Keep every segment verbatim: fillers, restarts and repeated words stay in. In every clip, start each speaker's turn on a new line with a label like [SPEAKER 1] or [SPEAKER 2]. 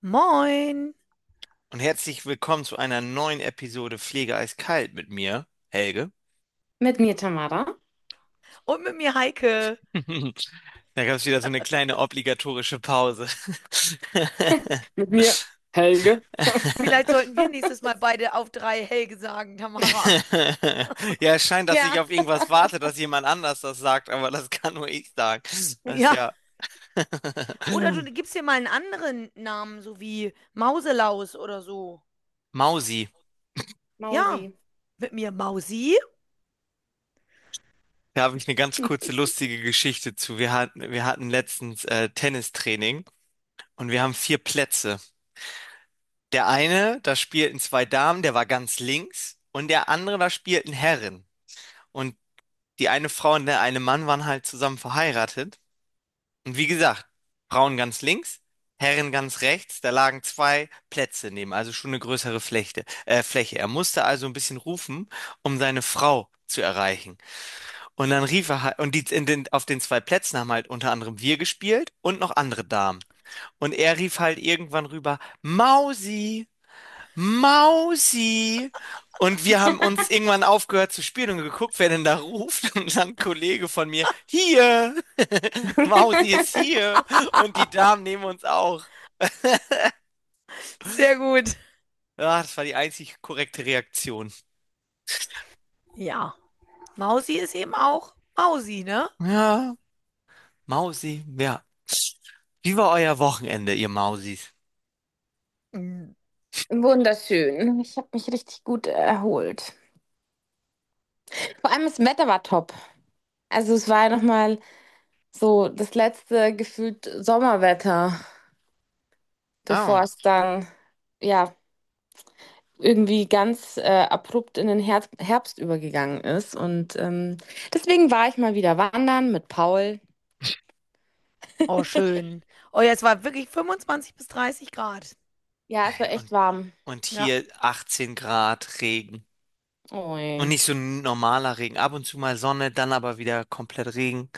[SPEAKER 1] Moin,
[SPEAKER 2] Und herzlich willkommen zu einer neuen Episode Pflege eiskalt mit mir, Helge.
[SPEAKER 3] Mit mir, Tamara.
[SPEAKER 1] und mit mir Heike.
[SPEAKER 2] Da gab es wieder so eine kleine obligatorische Pause.
[SPEAKER 3] Mit mir, Helge.
[SPEAKER 1] Vielleicht sollten wir nächstes Mal beide auf drei Helge sagen, Tamara.
[SPEAKER 2] Ja, es scheint, dass ich
[SPEAKER 1] Ja,
[SPEAKER 2] auf irgendwas warte, dass jemand anders das sagt, aber das kann nur ich sagen. Das ist
[SPEAKER 1] ja.
[SPEAKER 2] ja.
[SPEAKER 1] Oder du gibst dir mal einen anderen Namen, so wie Mauselaus oder so.
[SPEAKER 2] Mausi.
[SPEAKER 1] Ja,
[SPEAKER 3] Mausi.
[SPEAKER 1] mit mir Mausi.
[SPEAKER 2] Da habe ich eine ganz kurze lustige Geschichte zu. Wir hatten, wir hatten letztens äh, Tennistraining und wir haben vier Plätze. Der eine, da spielten zwei Damen, der war ganz links, und der andere, da spielten Herren. Und die eine Frau und der eine Mann waren halt zusammen verheiratet. Und wie gesagt, Frauen ganz links, Herren ganz rechts, da lagen zwei Plätze neben, also schon eine größere Fläche, äh, Fläche. Er musste also ein bisschen rufen, um seine Frau zu erreichen. Und dann rief er halt, und die, in den, auf den zwei Plätzen haben halt unter anderem wir gespielt und noch andere Damen. Und er rief halt irgendwann rüber, Mausi! Mausi! Und wir haben uns irgendwann aufgehört zu spielen und geguckt, wer denn da ruft. Und dann ein Kollege von mir, hier! Mausi ist hier! Und die Damen neben uns auch.
[SPEAKER 1] Sehr gut.
[SPEAKER 2] Ja, das war die einzig korrekte Reaktion.
[SPEAKER 1] Ja, Mausi ist eben auch Mausi, ne?
[SPEAKER 2] Ja, Mausi, ja. Wie war euer Wochenende, ihr Mausis?
[SPEAKER 1] Mm.
[SPEAKER 3] Wunderschön. Ich habe mich richtig gut erholt. Vor allem das Wetter war top. Also es war ja nochmal so das letzte gefühlt Sommerwetter, bevor
[SPEAKER 2] Ah,
[SPEAKER 3] es dann ja irgendwie ganz äh, abrupt in den Herbst, Herbst übergegangen ist. Und ähm, deswegen war ich mal wieder wandern mit Paul.
[SPEAKER 1] Oh, schön. Oh ja, es war wirklich fünfundzwanzig bis dreißig Grad.
[SPEAKER 3] Ja, es war
[SPEAKER 2] ey, und,
[SPEAKER 3] echt warm.
[SPEAKER 2] und
[SPEAKER 1] Ja.
[SPEAKER 2] hier achtzehn Grad Regen. Und
[SPEAKER 3] Ui.
[SPEAKER 2] nicht so ein normaler Regen. Ab und zu mal Sonne, dann aber wieder komplett Regen.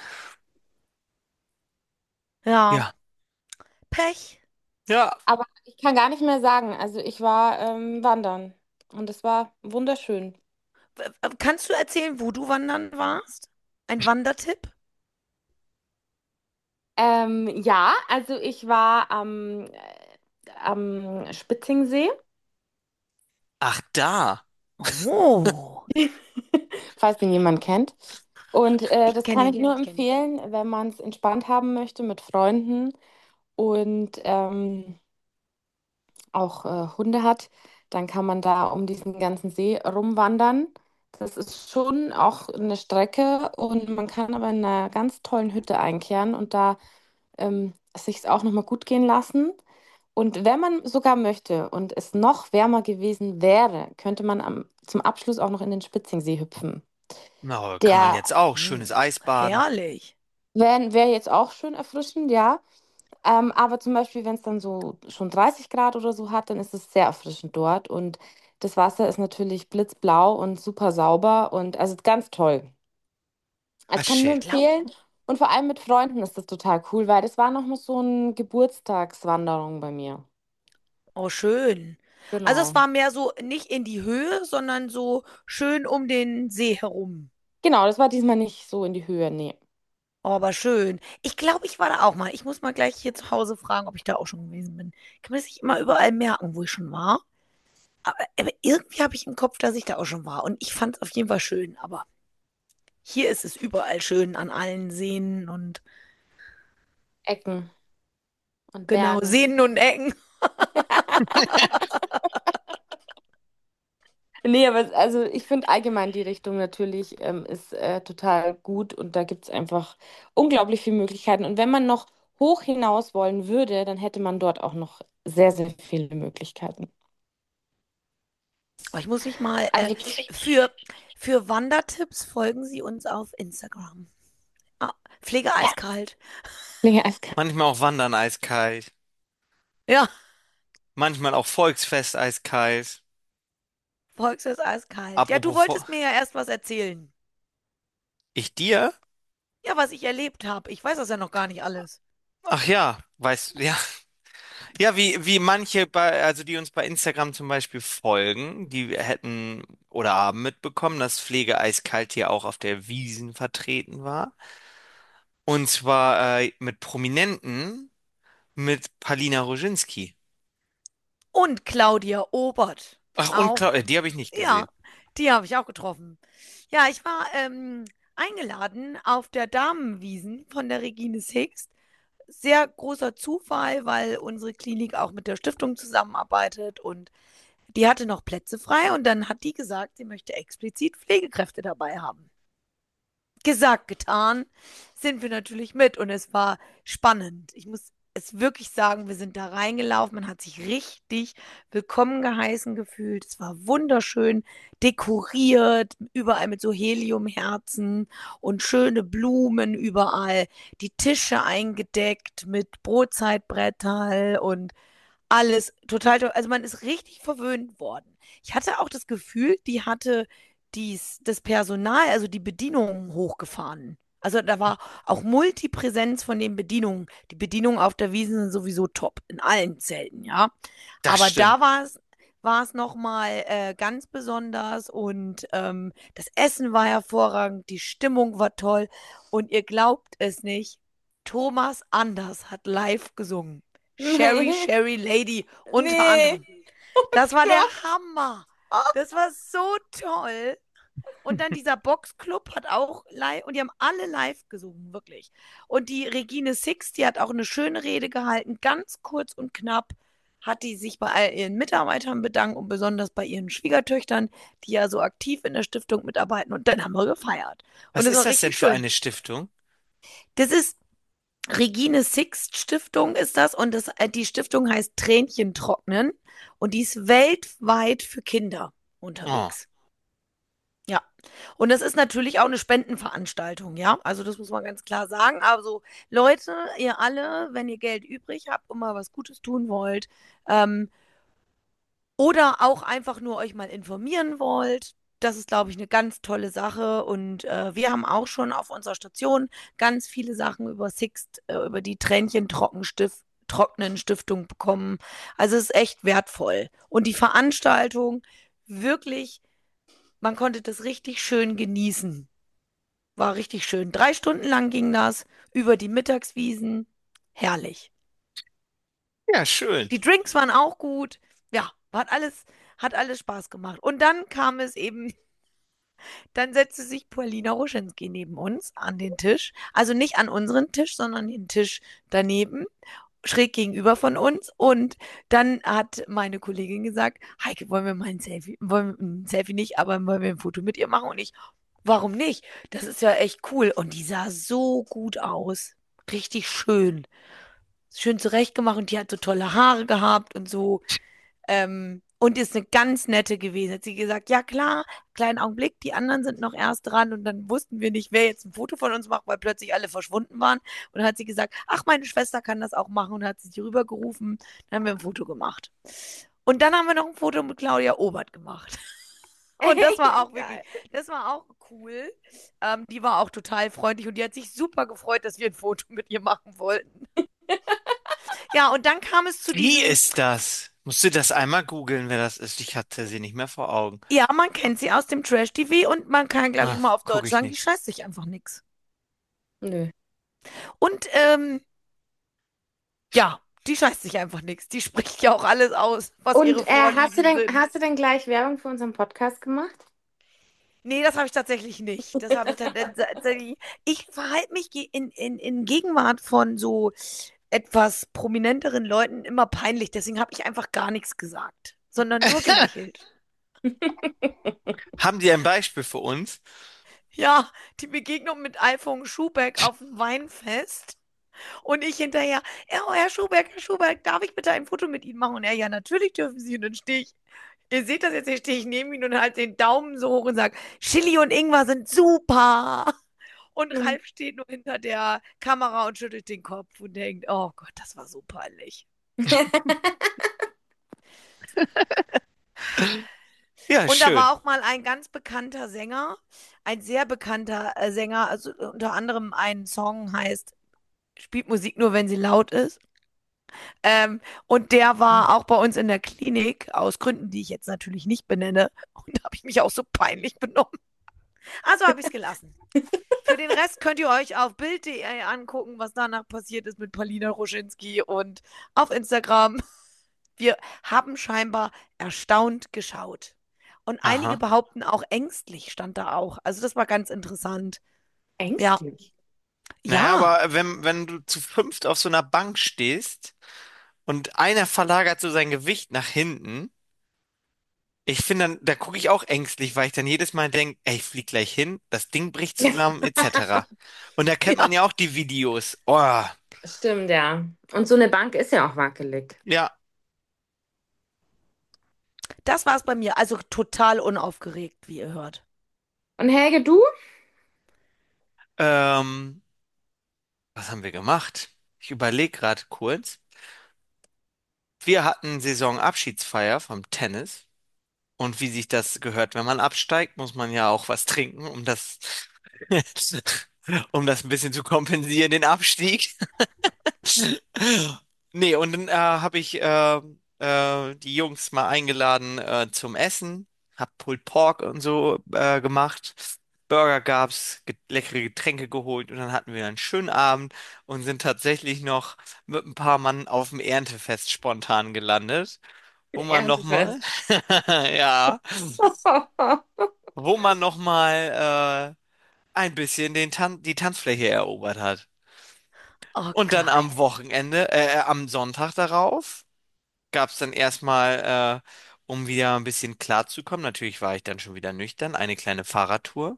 [SPEAKER 1] Ja,
[SPEAKER 2] Ja.
[SPEAKER 1] Pech.
[SPEAKER 2] Ja,
[SPEAKER 3] Aber ich kann gar nicht mehr sagen. Also ich war ähm, wandern und es war wunderschön.
[SPEAKER 1] W- w- Kannst du erzählen, wo du wandern warst? Ein Wandertipp?
[SPEAKER 3] Ähm, ja, also ich war am, äh, am Spitzingsee,
[SPEAKER 2] ach da.
[SPEAKER 1] Oh,
[SPEAKER 3] falls den jemand kennt. Und äh,
[SPEAKER 1] ich
[SPEAKER 3] das
[SPEAKER 1] kenne
[SPEAKER 3] kann
[SPEAKER 1] ihn.
[SPEAKER 3] ich nur empfehlen, wenn man es entspannt haben möchte mit Freunden und ähm, auch äh, Hunde hat, dann kann man da um diesen ganzen See rumwandern. Das ist schon auch eine Strecke und man kann aber in einer ganz tollen Hütte einkehren und da ähm, sich auch nochmal gut gehen lassen. Und wenn man sogar möchte und es noch wärmer gewesen wäre, könnte man am, zum Abschluss auch noch in den Spitzingsee hüpfen.
[SPEAKER 2] Na, kann man
[SPEAKER 3] Der
[SPEAKER 2] jetzt auch.
[SPEAKER 1] Hm,
[SPEAKER 2] Schönes Eisbaden.
[SPEAKER 1] herrlich.
[SPEAKER 3] wäre wär jetzt auch schön erfrischend, ja. Ähm, aber zum Beispiel, wenn es dann so schon dreißig Grad oder so hat, dann ist es sehr erfrischend dort. Und das Wasser ist natürlich blitzblau und super sauber und also ganz toll.
[SPEAKER 2] Ah,
[SPEAKER 3] Also kann ich nur
[SPEAKER 2] schön.
[SPEAKER 1] Glaub,
[SPEAKER 3] empfehlen. Und vor allem mit Freunden ist das total cool, weil das war noch mal so eine Geburtstagswanderung bei mir.
[SPEAKER 1] oh, schön. Also es
[SPEAKER 3] Genau.
[SPEAKER 1] war mehr so nicht in die Höhe, sondern so schön um den See herum.
[SPEAKER 3] Genau, das war diesmal nicht so in die Höhe, nee.
[SPEAKER 1] Oh, aber schön. Ich glaube, ich war da auch mal. Ich muss mal gleich hier zu Hause fragen, ob ich da auch schon gewesen bin. Kann man sich immer überall merken, wo ich schon war. Aber, aber irgendwie habe ich im Kopf, dass ich da auch schon war. Und ich fand es auf jeden Fall schön. Aber hier ist es überall schön an allen Seen und
[SPEAKER 3] Ecken und
[SPEAKER 1] genau,
[SPEAKER 3] Bergen.
[SPEAKER 1] Seen und Ecken.
[SPEAKER 3] Nee, aber also ich finde allgemein die Richtung natürlich ähm, ist äh, total gut und da gibt es einfach unglaublich viele Möglichkeiten. Und wenn man noch hoch hinaus wollen würde, dann hätte man dort auch noch sehr, sehr viele Möglichkeiten.
[SPEAKER 1] Aber ich muss mich mal äh,
[SPEAKER 3] Also
[SPEAKER 1] für, für Wandertipps folgen Sie uns auf Instagram. Ah, Pflege
[SPEAKER 3] ja,
[SPEAKER 1] eiskalt.
[SPEAKER 3] länger als kann.
[SPEAKER 2] Manchmal auch Wandern eiskalt.
[SPEAKER 1] Ja,
[SPEAKER 2] Manchmal auch Volksfest eiskalt.
[SPEAKER 1] Volksfest eiskalt. Ja, du
[SPEAKER 2] Apropos Vo
[SPEAKER 1] wolltest mir ja erst was erzählen.
[SPEAKER 2] ich dir?
[SPEAKER 1] Ja, was ich erlebt habe. Ich weiß das ja noch gar nicht alles.
[SPEAKER 2] Ach ja, weißt ja. Ja, wie, wie manche bei, also die uns bei Instagram zum Beispiel folgen, die hätten oder haben mitbekommen, dass Pflege eiskalt hier auch auf der Wiesn vertreten war. Und zwar äh, mit Prominenten, mit Palina Roginski.
[SPEAKER 1] Und Claudia Obert
[SPEAKER 2] Ach, und
[SPEAKER 1] auch.
[SPEAKER 2] klar, äh, die habe ich nicht
[SPEAKER 1] Ja,
[SPEAKER 2] gesehen.
[SPEAKER 1] die habe ich auch getroffen. Ja, ich war ähm, eingeladen auf der Damenwiesen von der Regine Sixt. Sehr großer Zufall, weil unsere Klinik auch mit der Stiftung zusammenarbeitet und die hatte noch Plätze frei und dann hat die gesagt, sie möchte explizit Pflegekräfte dabei haben. Gesagt, getan, sind wir natürlich mit und es war spannend. Ich muss es wirklich sagen, wir sind da reingelaufen, man hat sich richtig willkommen geheißen gefühlt. Es war wunderschön dekoriert, überall mit so Heliumherzen und schöne Blumen überall, die Tische eingedeckt mit Brotzeitbretterl und alles total toll. Also man ist richtig verwöhnt worden. Ich hatte auch das Gefühl, die hatte dies, das Personal, also die Bedienungen hochgefahren. Also da war auch Multipräsenz von den Bedienungen. Die Bedienungen auf der Wiesn sind sowieso top, in allen Zelten, ja.
[SPEAKER 2] Das
[SPEAKER 1] Aber
[SPEAKER 2] stimmt.
[SPEAKER 1] da war es war es nochmal äh, ganz besonders und ähm, das Essen war hervorragend, die Stimmung war toll und ihr glaubt es nicht, Thomas Anders hat live gesungen. Sherry,
[SPEAKER 3] Nee,
[SPEAKER 1] Sherry Lady unter
[SPEAKER 3] nee.
[SPEAKER 1] anderem.
[SPEAKER 3] Oh
[SPEAKER 1] Das war der
[SPEAKER 3] Gott.
[SPEAKER 1] Hammer. Das war so toll. Und dann dieser Boxclub hat auch live, und die haben alle live gesungen, wirklich. Und die Regine Six, die hat auch eine schöne Rede gehalten, ganz kurz und knapp, hat die sich bei all ihren Mitarbeitern bedankt und besonders bei ihren Schwiegertöchtern, die ja so aktiv in der Stiftung mitarbeiten. Und dann haben wir gefeiert. Und
[SPEAKER 2] Was
[SPEAKER 1] es
[SPEAKER 2] ist
[SPEAKER 1] war
[SPEAKER 2] das denn
[SPEAKER 1] richtig
[SPEAKER 2] für
[SPEAKER 1] schön.
[SPEAKER 2] eine Stiftung?
[SPEAKER 1] Das ist Regine Sixt Stiftung ist das und das, äh, die Stiftung heißt Tränchen trocknen und die ist weltweit für Kinder
[SPEAKER 2] Oh,
[SPEAKER 1] unterwegs. Ja. Und das ist natürlich auch eine Spendenveranstaltung, ja. Also das muss man ganz klar sagen. Also Leute, ihr alle, wenn ihr Geld übrig habt und mal was Gutes tun wollt, ähm, oder auch einfach nur euch mal informieren wollt. Das ist, glaube ich, eine ganz tolle Sache. Und äh, wir haben auch schon auf unserer Station ganz viele Sachen über Sixt, äh, über die Tränchen Trockenstift, trocknen Stiftung bekommen. Also es ist echt wertvoll. Und die Veranstaltung, wirklich, man konnte das richtig schön genießen. War richtig schön. Drei Stunden lang ging das über die Mittagswiesen. Herrlich.
[SPEAKER 2] ja, schön.
[SPEAKER 1] Die Drinks waren auch gut. Ja, hat alles, hat alles Spaß gemacht. Und dann kam es eben, dann setzte sich Paulina Roschinski neben uns an den Tisch. Also nicht an unseren Tisch, sondern den Tisch daneben, schräg gegenüber von uns. Und dann hat meine Kollegin gesagt, Heike, wollen wir mal ein Selfie, wollen wir ein Selfie nicht, aber wollen wir ein Foto mit ihr machen? Und ich, warum nicht? Das ist ja echt cool. Und die sah so gut aus. Richtig schön. Schön zurechtgemacht und die hat so tolle Haare gehabt und so. Ähm, und ist eine ganz nette gewesen. Hat sie gesagt, ja klar, kleinen Augenblick, die anderen sind noch erst dran und dann wussten wir nicht, wer jetzt ein Foto von uns macht, weil plötzlich alle verschwunden waren. Und dann hat sie gesagt, ach, meine Schwester kann das auch machen und hat sie rübergerufen. Dann haben wir ein Foto gemacht. Und dann haben wir noch ein Foto mit Claudia Obert gemacht. Und das war auch wirklich,
[SPEAKER 3] Geil.
[SPEAKER 1] das war auch cool. Ähm, die war auch total freundlich und die hat sich super gefreut, dass wir ein Foto mit ihr machen wollten. Ja, und dann kam es zu
[SPEAKER 2] Wie
[SPEAKER 1] diesem,
[SPEAKER 2] ist das? Musst du das einmal googeln, wer das ist? Ich hatte sie nicht mehr vor Augen.
[SPEAKER 1] ja, man kennt sie aus dem Trash-T V und man kann, glaube ich,
[SPEAKER 2] Ah,
[SPEAKER 1] mal auf
[SPEAKER 2] gucke
[SPEAKER 1] Deutsch
[SPEAKER 2] ich
[SPEAKER 1] sagen, die
[SPEAKER 2] nicht.
[SPEAKER 1] scheißt sich einfach nix.
[SPEAKER 3] Nö.
[SPEAKER 1] Und ähm, ja, die scheißt sich einfach nix. Die spricht ja auch alles aus, was ihre
[SPEAKER 3] Und äh, hast du
[SPEAKER 1] Vorlieben
[SPEAKER 3] denn,
[SPEAKER 1] sind.
[SPEAKER 3] hast du denn gleich Werbung für unseren Podcast gemacht?
[SPEAKER 1] Nee, das habe ich tatsächlich nicht. Das habe ich dann tatsächlich. Ich verhalte mich ge- in, in, in Gegenwart von so etwas prominenteren Leuten immer peinlich. Deswegen habe ich einfach gar nichts gesagt, sondern nur gelächelt.
[SPEAKER 2] Haben die ein Beispiel für uns?
[SPEAKER 1] Ja, die Begegnung mit Alfons Schubeck auf dem Weinfest. Und ich hinterher, ja, oh, Herr Schubeck, Herr Schubeck, darf ich bitte ein Foto mit Ihnen machen? Und er, ja, natürlich dürfen Sie. Und dann stehe ich, ihr seht das jetzt, hier stehe ich neben ihm und halte den Daumen so hoch und sage, Chili und Ingwer sind super. Und
[SPEAKER 3] Mhm.
[SPEAKER 1] Ralf steht nur hinter der Kamera und schüttelt den Kopf und denkt, oh Gott, das war so peinlich.
[SPEAKER 2] Ja,
[SPEAKER 1] Und da
[SPEAKER 2] schön.
[SPEAKER 1] war auch mal ein ganz bekannter Sänger, ein sehr bekannter äh, Sänger, also unter anderem ein Song heißt, spielt Musik nur, wenn sie laut ist. Ähm, und der war auch bei uns in der Klinik, aus Gründen, die ich jetzt natürlich nicht benenne. Und da habe ich mich auch so peinlich benommen. Also habe ich es gelassen. Für den Rest könnt ihr euch auf Bild punkt de angucken, was danach passiert ist mit Paulina Roschinski und auf Instagram. Wir haben scheinbar erstaunt geschaut. Und einige
[SPEAKER 2] Aha.
[SPEAKER 1] behaupten auch ängstlich stand da auch. Also das war ganz interessant. Ja,
[SPEAKER 3] Ängstlich.
[SPEAKER 2] Naja,
[SPEAKER 1] ja,
[SPEAKER 2] aber wenn, wenn du zu fünft auf so einer Bank stehst und einer verlagert so sein Gewicht nach hinten, ich finde dann, da gucke ich auch ängstlich, weil ich dann jedes Mal denke, ey, ich flieg gleich hin, das Ding bricht zusammen, et cetera. Und da kennt man
[SPEAKER 1] ja.
[SPEAKER 2] ja auch die Videos. Oh,
[SPEAKER 3] Stimmt, ja. Und so eine Bank ist ja auch wackelig.
[SPEAKER 2] ja.
[SPEAKER 1] Das war es bei mir. Also total unaufgeregt, wie ihr hört.
[SPEAKER 3] Und Helge, du?
[SPEAKER 2] Ähm, was haben wir gemacht? Ich überlege gerade kurz. Wir hatten Saisonabschiedsfeier vom Tennis. Und wie sich das gehört, wenn man absteigt, muss man ja auch was trinken, um das, um das ein bisschen zu kompensieren, den Abstieg. Nee, und dann äh, habe ich äh, äh, die Jungs mal eingeladen äh, zum Essen, hab Pulled Pork und so äh, gemacht. Burger gab's, ge leckere Getränke geholt und dann hatten wir einen schönen Abend und sind tatsächlich noch mit ein paar Mann auf dem Erntefest spontan gelandet, wo man noch mal,
[SPEAKER 3] Erntefest.
[SPEAKER 2] ja, wo man noch mal äh, ein bisschen den Tan die Tanzfläche erobert hat.
[SPEAKER 1] Oh,
[SPEAKER 2] Und dann
[SPEAKER 1] geil.
[SPEAKER 2] am Wochenende, äh, äh, am Sonntag darauf, gab es dann erstmal, äh, um wieder ein bisschen klarzukommen, natürlich war ich dann schon wieder nüchtern, eine kleine Fahrradtour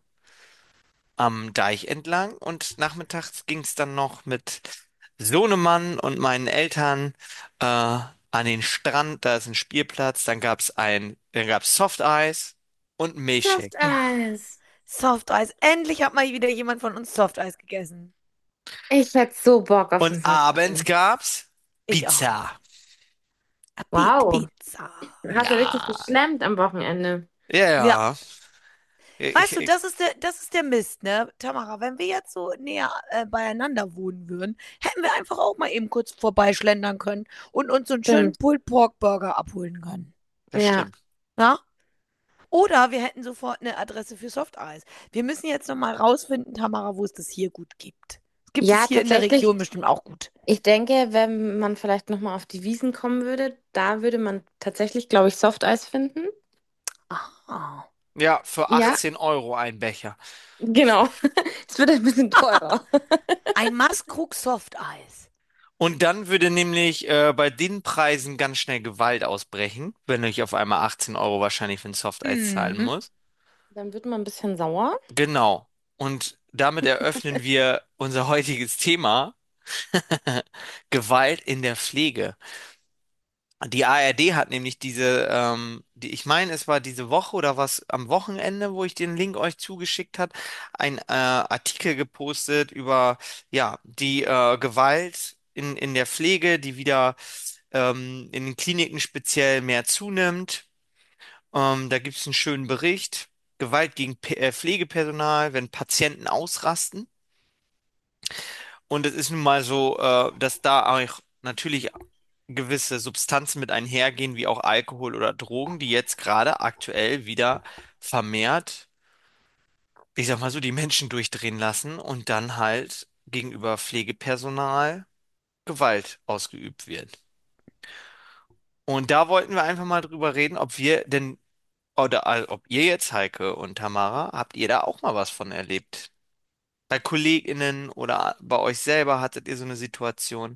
[SPEAKER 2] am Deich entlang und nachmittags ging es dann noch mit Sohnemann und meinen Eltern äh, an den Strand, da ist ein Spielplatz, dann gab es ein, dann gab's Softeis und ein Milchshake.
[SPEAKER 1] Ja,
[SPEAKER 3] Softeis.
[SPEAKER 1] Softeis. Endlich hat mal wieder jemand von uns Softeis gegessen.
[SPEAKER 3] Ich hätte so Bock auf
[SPEAKER 2] Und
[SPEAKER 3] ein
[SPEAKER 2] abends
[SPEAKER 3] Softeis.
[SPEAKER 2] gab's
[SPEAKER 1] Ich
[SPEAKER 2] Pizza.
[SPEAKER 1] auch. A Big
[SPEAKER 3] Wow.
[SPEAKER 1] Pizza.
[SPEAKER 3] Hast du richtig
[SPEAKER 2] Ja,
[SPEAKER 3] geschlemmt am Wochenende?
[SPEAKER 2] ja,
[SPEAKER 1] Ja.
[SPEAKER 2] ja. Ich,
[SPEAKER 1] Weißt du,
[SPEAKER 2] ich,
[SPEAKER 1] das ist der, das ist der Mist, ne, Tamara? Wenn wir jetzt so näher äh, beieinander wohnen würden, hätten wir einfach auch mal eben kurz vorbeischlendern können und uns so einen schönen
[SPEAKER 3] Stimmt.
[SPEAKER 1] Pulled Pork Burger abholen können.
[SPEAKER 2] das
[SPEAKER 3] Ja.
[SPEAKER 2] stimmt.
[SPEAKER 1] Ja? Oder wir hätten sofort eine Adresse für Softeis. Wir müssen jetzt noch mal rausfinden, Tamara, wo es das hier gut gibt. Gibt es
[SPEAKER 3] Ja,
[SPEAKER 1] hier in der
[SPEAKER 3] tatsächlich.
[SPEAKER 1] Region bestimmt auch gut.
[SPEAKER 3] Ich denke, wenn man vielleicht nochmal auf die Wiesen kommen würde, da würde man tatsächlich, glaube ich, Softeis finden.
[SPEAKER 1] Ah.
[SPEAKER 2] Ja, für
[SPEAKER 3] Ja,
[SPEAKER 2] achtzehn Euro ein Becher.
[SPEAKER 3] genau. Es wird ein bisschen teurer.
[SPEAKER 1] Ein Maßkrug Softeis.
[SPEAKER 2] Und dann würde nämlich äh, bei den Preisen ganz schnell Gewalt ausbrechen, wenn ich auf einmal achtzehn Euro wahrscheinlich für ein Softeis zahlen
[SPEAKER 1] Mhm.
[SPEAKER 2] muss.
[SPEAKER 3] Dann wird man ein bisschen sauer.
[SPEAKER 2] Genau. Und damit eröffnen wir unser heutiges Thema, Gewalt in der Pflege. Die A R D hat nämlich diese, ähm, die, ich meine, es war diese Woche oder was am Wochenende, wo ich den Link euch zugeschickt hat, ein äh, Artikel gepostet über ja die äh, Gewalt in, in der Pflege, die wieder ähm, in den Kliniken speziell mehr zunimmt. Ähm, da gibt es einen schönen Bericht. Gewalt gegen P äh, Pflegepersonal, wenn Patienten ausrasten. Und es ist nun mal so, äh, dass da auch natürlich gewisse Substanzen mit einhergehen, wie auch Alkohol oder Drogen, die jetzt gerade aktuell wieder vermehrt, ich sag mal so, die Menschen durchdrehen lassen und dann halt gegenüber Pflegepersonal Gewalt ausgeübt wird. Und da wollten wir einfach mal drüber reden, ob wir denn, oder äh, ob ihr jetzt, Heike und Tamara, habt ihr da auch mal was von erlebt? Bei KollegInnen oder bei euch selber hattet ihr so eine Situation?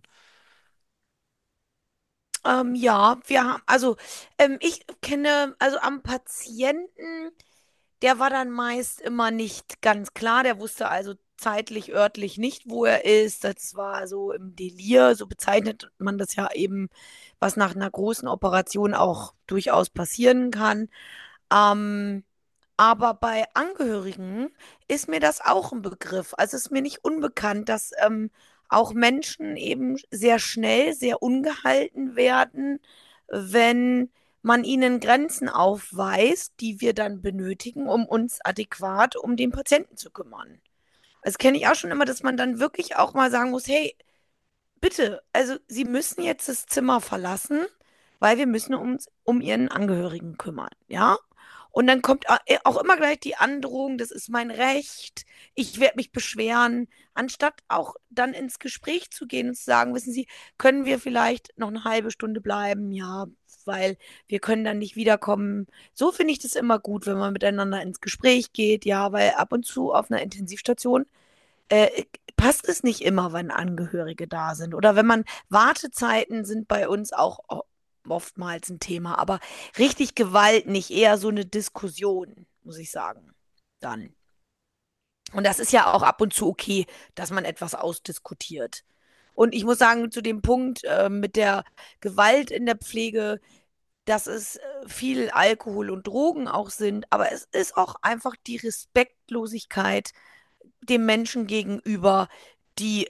[SPEAKER 1] Ähm, ja, wir haben, also ähm, ich kenne, also am Patienten, der war dann meist immer nicht ganz klar, der wusste also zeitlich, örtlich nicht, wo er ist. Das war so im Delir, so bezeichnet man das ja eben, was nach einer großen Operation auch durchaus passieren kann. Ähm, aber bei Angehörigen ist mir das auch ein Begriff. Also es ist mir nicht unbekannt, dass ähm, auch Menschen eben sehr schnell, sehr ungehalten werden, wenn man ihnen Grenzen aufweist, die wir dann benötigen, um uns adäquat um den Patienten zu kümmern. Das kenne ich auch schon immer, dass man dann wirklich auch mal sagen muss, hey, bitte, also Sie müssen jetzt das Zimmer verlassen, weil wir müssen uns um Ihren Angehörigen kümmern, ja? Und dann kommt a- äh, auch immer gleich die Androhung, das ist mein Recht, ich werde mich beschweren, anstatt auch dann ins Gespräch zu gehen und zu sagen, wissen Sie, können wir vielleicht noch eine halbe Stunde bleiben? Ja, weil wir können dann nicht wiederkommen. So finde ich das immer gut, wenn man miteinander ins Gespräch geht, ja, weil ab und zu auf einer Intensivstation äh, passt es nicht immer, wenn Angehörige da sind. Oder wenn man, Wartezeiten sind bei uns auch o- oftmals ein Thema, aber richtig Gewalt nicht, eher so eine Diskussion, muss ich sagen. Dann. Und das ist ja auch ab und zu okay, dass man etwas ausdiskutiert. Und ich muss sagen, zu dem Punkt äh, mit der Gewalt in der Pflege, dass es äh, viel Alkohol und Drogen auch sind, aber es ist auch einfach die Respektlosigkeit dem Menschen gegenüber, die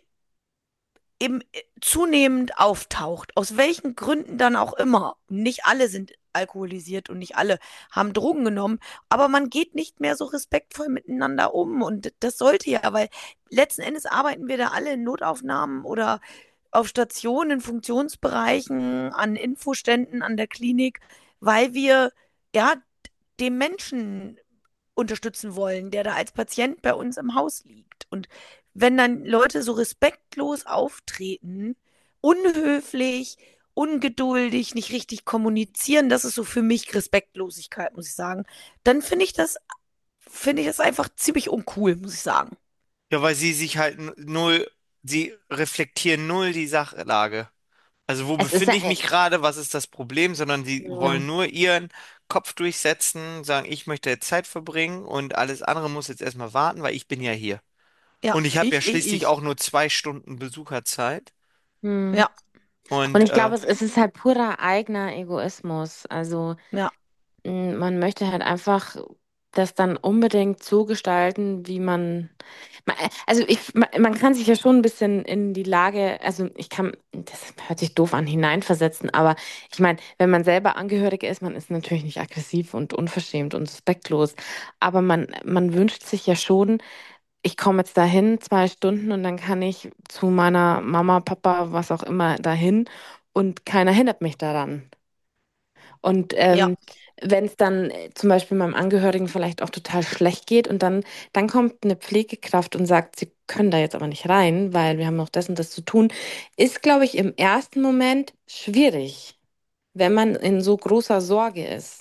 [SPEAKER 1] eben äh, zunehmend auftaucht, aus welchen Gründen dann auch immer. Nicht alle sind alkoholisiert und nicht alle haben Drogen genommen, aber man geht nicht mehr so respektvoll miteinander um und das sollte ja, weil letzten Endes arbeiten wir da alle in Notaufnahmen oder auf Stationen, in Funktionsbereichen, an Infoständen, an der Klinik, weil wir ja dem Menschen unterstützen wollen, der da als Patient bei uns im Haus liegt. Und wenn dann Leute so respektlos auftreten, unhöflich, ungeduldig, nicht richtig kommunizieren, das ist so für mich Respektlosigkeit, muss ich sagen, dann finde ich das, finde ich das einfach ziemlich uncool, muss ich sagen.
[SPEAKER 2] Ja, weil sie sich halt n- null, sie reflektieren null die Sachlage. Also wo
[SPEAKER 3] Es ist ja,
[SPEAKER 2] befinde ich mich gerade, was ist das Problem, sondern sie
[SPEAKER 3] ja,
[SPEAKER 2] wollen nur ihren Kopf durchsetzen, sagen, ich möchte jetzt Zeit verbringen und alles andere muss jetzt erstmal warten, weil ich bin ja hier.
[SPEAKER 1] Ja,
[SPEAKER 2] Und ich habe ja
[SPEAKER 1] ich, ich,
[SPEAKER 2] schließlich
[SPEAKER 1] ich.
[SPEAKER 2] auch nur zwei Stunden Besucherzeit.
[SPEAKER 3] hm.
[SPEAKER 1] Ja,
[SPEAKER 3] Und
[SPEAKER 2] Und
[SPEAKER 3] ich
[SPEAKER 2] äh,
[SPEAKER 3] glaube, es, es ist halt purer eigener Egoismus. Also
[SPEAKER 1] ja,
[SPEAKER 3] m, man möchte halt einfach das dann unbedingt so gestalten, wie man. ma- Also ich, ma- man kann sich ja schon ein bisschen in die Lage, also ich kann, das hört sich doof an, hineinversetzen, aber ich meine, wenn man selber Angehörige ist, man ist natürlich nicht aggressiv und unverschämt und respektlos, aber man, man wünscht sich ja schon, ich komme jetzt dahin, zwei Stunden und dann kann ich zu meiner Mama, Papa, was auch immer dahin und keiner hindert mich daran. Und
[SPEAKER 1] ja,
[SPEAKER 3] ähm, wenn es dann äh, zum Beispiel meinem Angehörigen vielleicht auch total schlecht geht und dann, dann kommt eine Pflegekraft und sagt, sie können da jetzt aber nicht rein, weil wir haben noch das und das zu tun, ist, glaube ich, im ersten Moment schwierig, wenn man in so großer Sorge ist.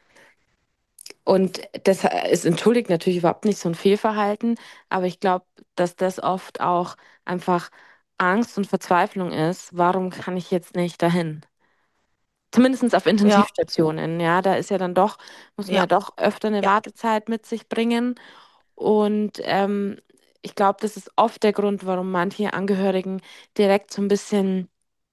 [SPEAKER 3] Und das es entschuldigt natürlich überhaupt nicht so ein Fehlverhalten, aber ich glaube, dass das oft auch einfach Angst und Verzweiflung ist. Warum kann ich jetzt nicht dahin? Zumindest auf
[SPEAKER 1] ja,
[SPEAKER 3] Intensivstationen, ja, da ist ja dann doch, muss man
[SPEAKER 1] ja,
[SPEAKER 3] ja doch öfter eine
[SPEAKER 1] ja,
[SPEAKER 3] Wartezeit mit sich bringen. Und ähm, ich glaube, das ist oft der Grund, warum manche Angehörigen direkt so ein bisschen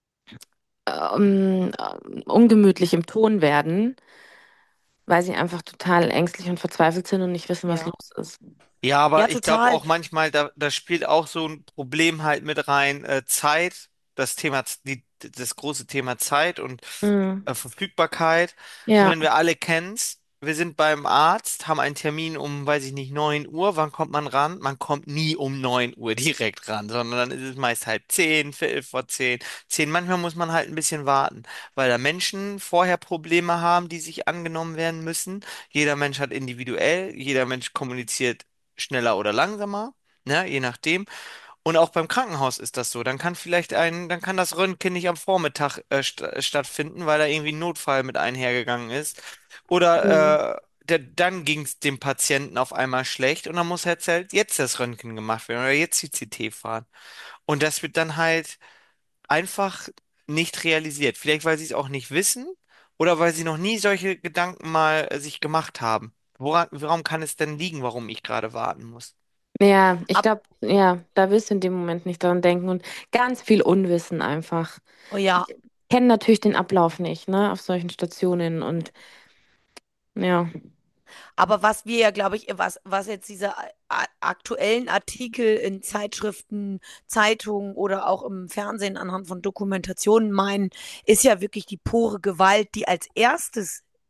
[SPEAKER 3] ähm, äh, ungemütlich im Ton werden, weil sie einfach total ängstlich und verzweifelt sind und nicht wissen, was
[SPEAKER 1] ja.
[SPEAKER 3] los ist.
[SPEAKER 2] ja,
[SPEAKER 1] Ja,
[SPEAKER 2] aber ich glaube
[SPEAKER 1] total.
[SPEAKER 2] auch manchmal, da, da spielt auch so ein Problem halt mit rein, äh, Zeit, das Thema, Z- die, das große Thema Zeit und
[SPEAKER 3] Mhm.
[SPEAKER 2] äh, Verfügbarkeit. Ich
[SPEAKER 3] Ja,
[SPEAKER 2] meine, wir alle kennen's. Wir sind beim Arzt, haben einen Termin um, weiß ich nicht, neun Uhr. Wann kommt man ran? Man kommt nie um neun Uhr direkt ran, sondern dann ist es meist halb zehn, viertel vor zehn, zehn. Manchmal muss man halt ein bisschen warten, weil da Menschen vorher Probleme haben, die sich angenommen werden müssen. Jeder Mensch hat individuell, jeder Mensch kommuniziert schneller oder langsamer, ne, je nachdem. Und auch beim Krankenhaus ist das so. Dann kann vielleicht ein, dann kann das Röntgen nicht am Vormittag äh, st stattfinden, weil da irgendwie ein Notfall mit einhergegangen ist.
[SPEAKER 3] mhm.
[SPEAKER 2] Oder äh, der, dann ging es dem Patienten auf einmal schlecht und dann muss jetzt halt jetzt das Röntgen gemacht werden oder jetzt die C T fahren. Und das wird dann halt einfach nicht realisiert. Vielleicht, weil sie es auch nicht wissen oder weil sie noch nie solche Gedanken mal äh, sich gemacht haben. Woran, warum kann es denn liegen, warum ich gerade warten muss?
[SPEAKER 3] Ja, ich
[SPEAKER 1] Ab,
[SPEAKER 3] glaube, ja, da wirst du in dem Moment nicht dran denken und ganz viel Unwissen einfach.
[SPEAKER 1] oh ja,
[SPEAKER 3] Ich kenne natürlich den Ablauf nicht, ne, auf solchen Stationen und ja.
[SPEAKER 1] aber was wir ja, glaube ich, was, was jetzt diese a- aktuellen Artikel in Zeitschriften, Zeitungen oder auch im Fernsehen anhand von Dokumentationen meinen, ist ja wirklich die pure Gewalt, die als erstes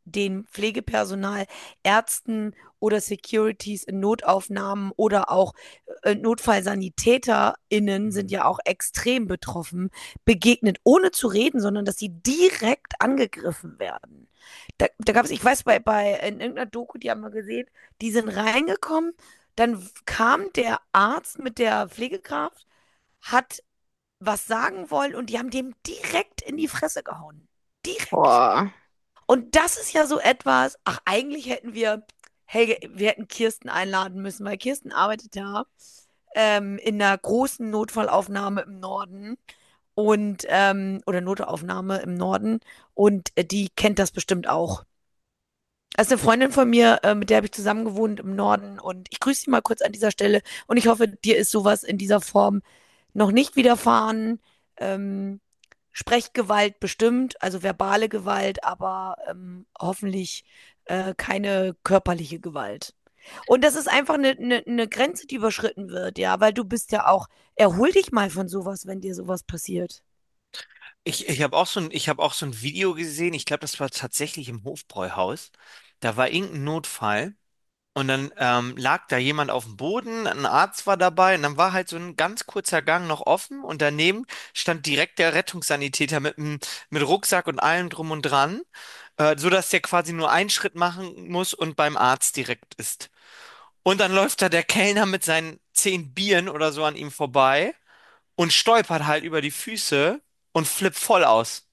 [SPEAKER 1] den Pflegepersonal, Ärzten oder Securities in Notaufnahmen oder auch äh, NotfallsanitäterInnen sind
[SPEAKER 2] Mhm.
[SPEAKER 1] ja auch extrem betroffen, begegnet, ohne zu reden, sondern dass sie direkt angegriffen werden. Da, da gab es, ich weiß, bei, bei in irgendeiner Doku, die haben wir gesehen, die sind reingekommen, dann kam der Arzt mit der Pflegekraft, hat was sagen wollen und die haben dem direkt in die Fresse gehauen. Direkt.
[SPEAKER 3] Boah.
[SPEAKER 1] Und das ist ja so etwas, ach, eigentlich hätten wir, Helge, wir hätten Kirsten einladen müssen, weil Kirsten arbeitet ja ähm, in einer großen Notfallaufnahme im Norden und, ähm, oder Notaufnahme im Norden und äh, die kennt das bestimmt auch. Das ist eine Freundin von mir, äh, mit der habe ich zusammen gewohnt im Norden und ich grüße sie mal kurz an dieser Stelle und ich hoffe, dir ist sowas in dieser Form noch nicht widerfahren. Ähm, Sprechgewalt bestimmt, also verbale Gewalt, aber ähm, hoffentlich äh, keine körperliche Gewalt. Und das ist einfach eine, eine, eine Grenze, die überschritten wird, ja, weil du bist ja auch, erhol dich mal von sowas, wenn dir sowas passiert.
[SPEAKER 2] Ich, ich habe auch so ein, ich habe auch so ein Video gesehen, ich glaube, das war tatsächlich im Hofbräuhaus. Da war irgendein Notfall. Und dann ähm, lag da jemand auf dem Boden, ein Arzt war dabei und dann war halt so ein ganz kurzer Gang noch offen und daneben stand direkt der Rettungssanitäter mit, dem- mit Rucksack und allem drum und dran, äh, so dass der quasi nur einen Schritt machen muss und beim Arzt direkt ist. Und dann läuft da der Kellner mit seinen zehn Bieren oder so an ihm vorbei und stolpert halt über die Füße und flippt voll aus,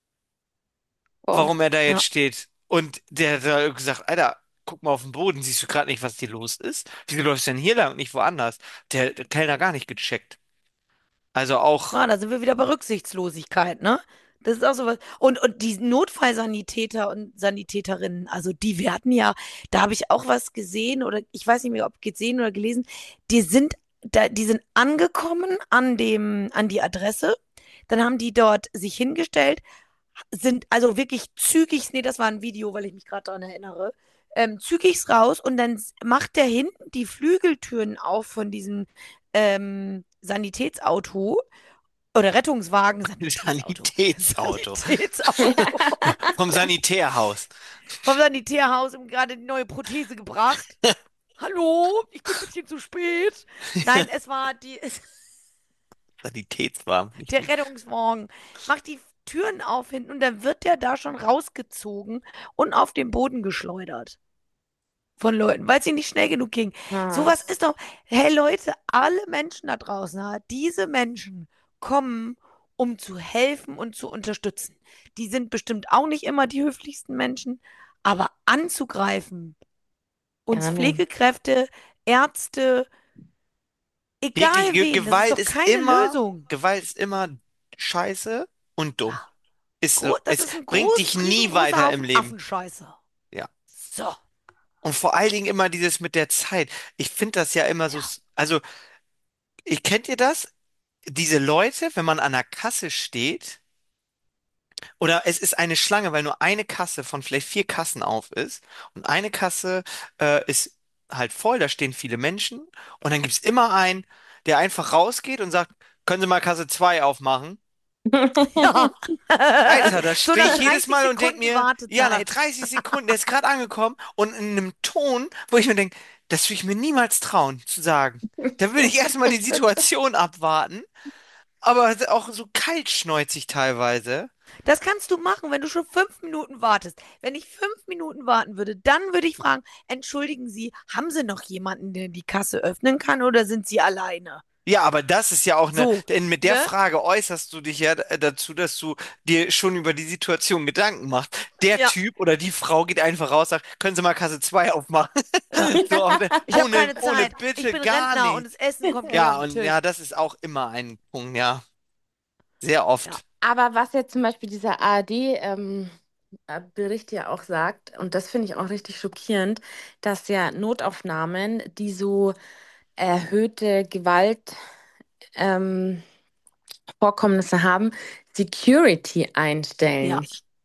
[SPEAKER 3] Boah.
[SPEAKER 2] warum er da jetzt
[SPEAKER 1] Ja.
[SPEAKER 2] steht. Und der hat da gesagt, Alter, guck mal auf den Boden, siehst du gerade nicht, was hier los ist? Wieso läufst du denn hier lang und nicht woanders? Der, der Kellner gar nicht gecheckt. Also auch,
[SPEAKER 1] Ah, da sind wir wieder bei Rücksichtslosigkeit, ne? Das ist auch sowas. Und, und die Notfallsanitäter und Sanitäterinnen, also die werden ja, da habe ich auch was gesehen oder ich weiß nicht mehr, ob gesehen oder gelesen, die sind da, die sind angekommen an dem, an die Adresse, dann haben die dort sich hingestellt, sind also wirklich zügig, nee, das war ein Video, weil ich mich gerade daran erinnere, ähm, zügig raus und dann s- macht der hinten die Flügeltüren auf von diesem ähm, Sanitätsauto oder Rettungswagen, Sanitätsauto.
[SPEAKER 2] Sanitätsauto
[SPEAKER 1] Sanitätsauto.
[SPEAKER 2] vom Sanitärhaus.
[SPEAKER 1] Vom Sanitärhaus und gerade die neue Prothese gebracht. Hallo, ich bin ein bisschen zu spät. Nein, es war die, es,
[SPEAKER 2] Sanitätswagen, finde ich
[SPEAKER 1] der
[SPEAKER 2] gut.
[SPEAKER 1] Rettungswagen. Macht die Türen auf hinten und dann wird der da schon rausgezogen und auf den Boden geschleudert von Leuten, weil es ihnen nicht schnell genug ging. Sowas
[SPEAKER 3] Krass.
[SPEAKER 1] ist doch, hey Leute, alle Menschen da draußen, ja, diese Menschen kommen, um zu helfen und zu unterstützen. Die sind bestimmt auch nicht immer die höflichsten Menschen, aber anzugreifen, uns
[SPEAKER 3] Ja, nee.
[SPEAKER 1] Pflegekräfte, Ärzte,
[SPEAKER 2] Wirklich,
[SPEAKER 1] egal
[SPEAKER 2] Ge
[SPEAKER 1] wen, das ist
[SPEAKER 2] Gewalt
[SPEAKER 1] doch
[SPEAKER 2] ist
[SPEAKER 1] keine
[SPEAKER 2] immer,
[SPEAKER 1] Lösung.
[SPEAKER 2] Gewalt ist immer scheiße und dumm.
[SPEAKER 1] Ja,
[SPEAKER 2] Ist
[SPEAKER 1] gro
[SPEAKER 2] so.
[SPEAKER 1] das
[SPEAKER 2] Es
[SPEAKER 1] ist ein
[SPEAKER 2] bringt
[SPEAKER 1] groß,
[SPEAKER 2] dich nie
[SPEAKER 1] riesengroßer
[SPEAKER 2] weiter im
[SPEAKER 1] Haufen
[SPEAKER 2] Leben.
[SPEAKER 1] Affenscheiße.
[SPEAKER 2] Ja.
[SPEAKER 1] So,
[SPEAKER 2] Und vor allen Dingen immer dieses mit der Zeit. Ich finde das ja immer so,
[SPEAKER 1] ja.
[SPEAKER 2] s- also, ich kennt ihr das? Diese Leute, wenn man an der Kasse steht, oder es ist eine Schlange, weil nur eine Kasse von vielleicht vier Kassen auf ist und eine Kasse äh, ist halt voll, da stehen viele Menschen und dann gibt es immer einen, der einfach rausgeht und sagt, können Sie mal Kasse zwei aufmachen?
[SPEAKER 1] Ja.
[SPEAKER 2] Alter, da
[SPEAKER 1] So
[SPEAKER 2] stehe
[SPEAKER 1] nach
[SPEAKER 2] ich jedes
[SPEAKER 1] dreißig
[SPEAKER 2] Mal und denke
[SPEAKER 1] Sekunden
[SPEAKER 2] mir, ja, nach
[SPEAKER 1] Wartezeit.
[SPEAKER 2] dreißig Sekunden, der ist gerade angekommen und in einem Ton, wo ich mir denke, das würde ich mir niemals trauen zu sagen. Da würde ich erstmal die Situation abwarten, aber auch so kaltschnäuzig teilweise.
[SPEAKER 1] Das kannst du machen, wenn du schon fünf Minuten wartest. Wenn ich fünf Minuten warten würde, dann würde ich fragen, entschuldigen Sie, haben Sie noch jemanden, der die Kasse öffnen kann oder sind Sie alleine?
[SPEAKER 2] Ja, aber das ist ja auch eine,
[SPEAKER 1] So,
[SPEAKER 2] denn mit der
[SPEAKER 1] ne?
[SPEAKER 2] Frage äußerst du dich ja äh, dazu, dass du dir schon über die Situation Gedanken machst. Der
[SPEAKER 1] Ja,
[SPEAKER 2] Typ oder die Frau geht einfach raus, sagt, können Sie mal Kasse zwei aufmachen?
[SPEAKER 1] ja.
[SPEAKER 2] So, auf der-
[SPEAKER 1] Ich habe
[SPEAKER 2] ohne,
[SPEAKER 1] keine
[SPEAKER 2] ohne
[SPEAKER 1] Zeit. Ich
[SPEAKER 2] Bitte,
[SPEAKER 1] bin
[SPEAKER 2] gar
[SPEAKER 1] Rentner und
[SPEAKER 2] nicht.
[SPEAKER 1] das Essen kommt gleich auf
[SPEAKER 2] Ja,
[SPEAKER 1] den
[SPEAKER 2] und ja,
[SPEAKER 1] Tisch.
[SPEAKER 2] das ist auch immer ein Punkt, ja. Sehr
[SPEAKER 1] Ja.
[SPEAKER 2] oft.
[SPEAKER 3] Aber was jetzt zum Beispiel dieser A R D, ähm, äh, Bericht ja auch sagt, und das finde ich auch richtig schockierend, dass ja Notaufnahmen, die so erhöhte Gewalt, ähm, Vorkommnisse haben, Security
[SPEAKER 1] Ja.
[SPEAKER 3] einstellen.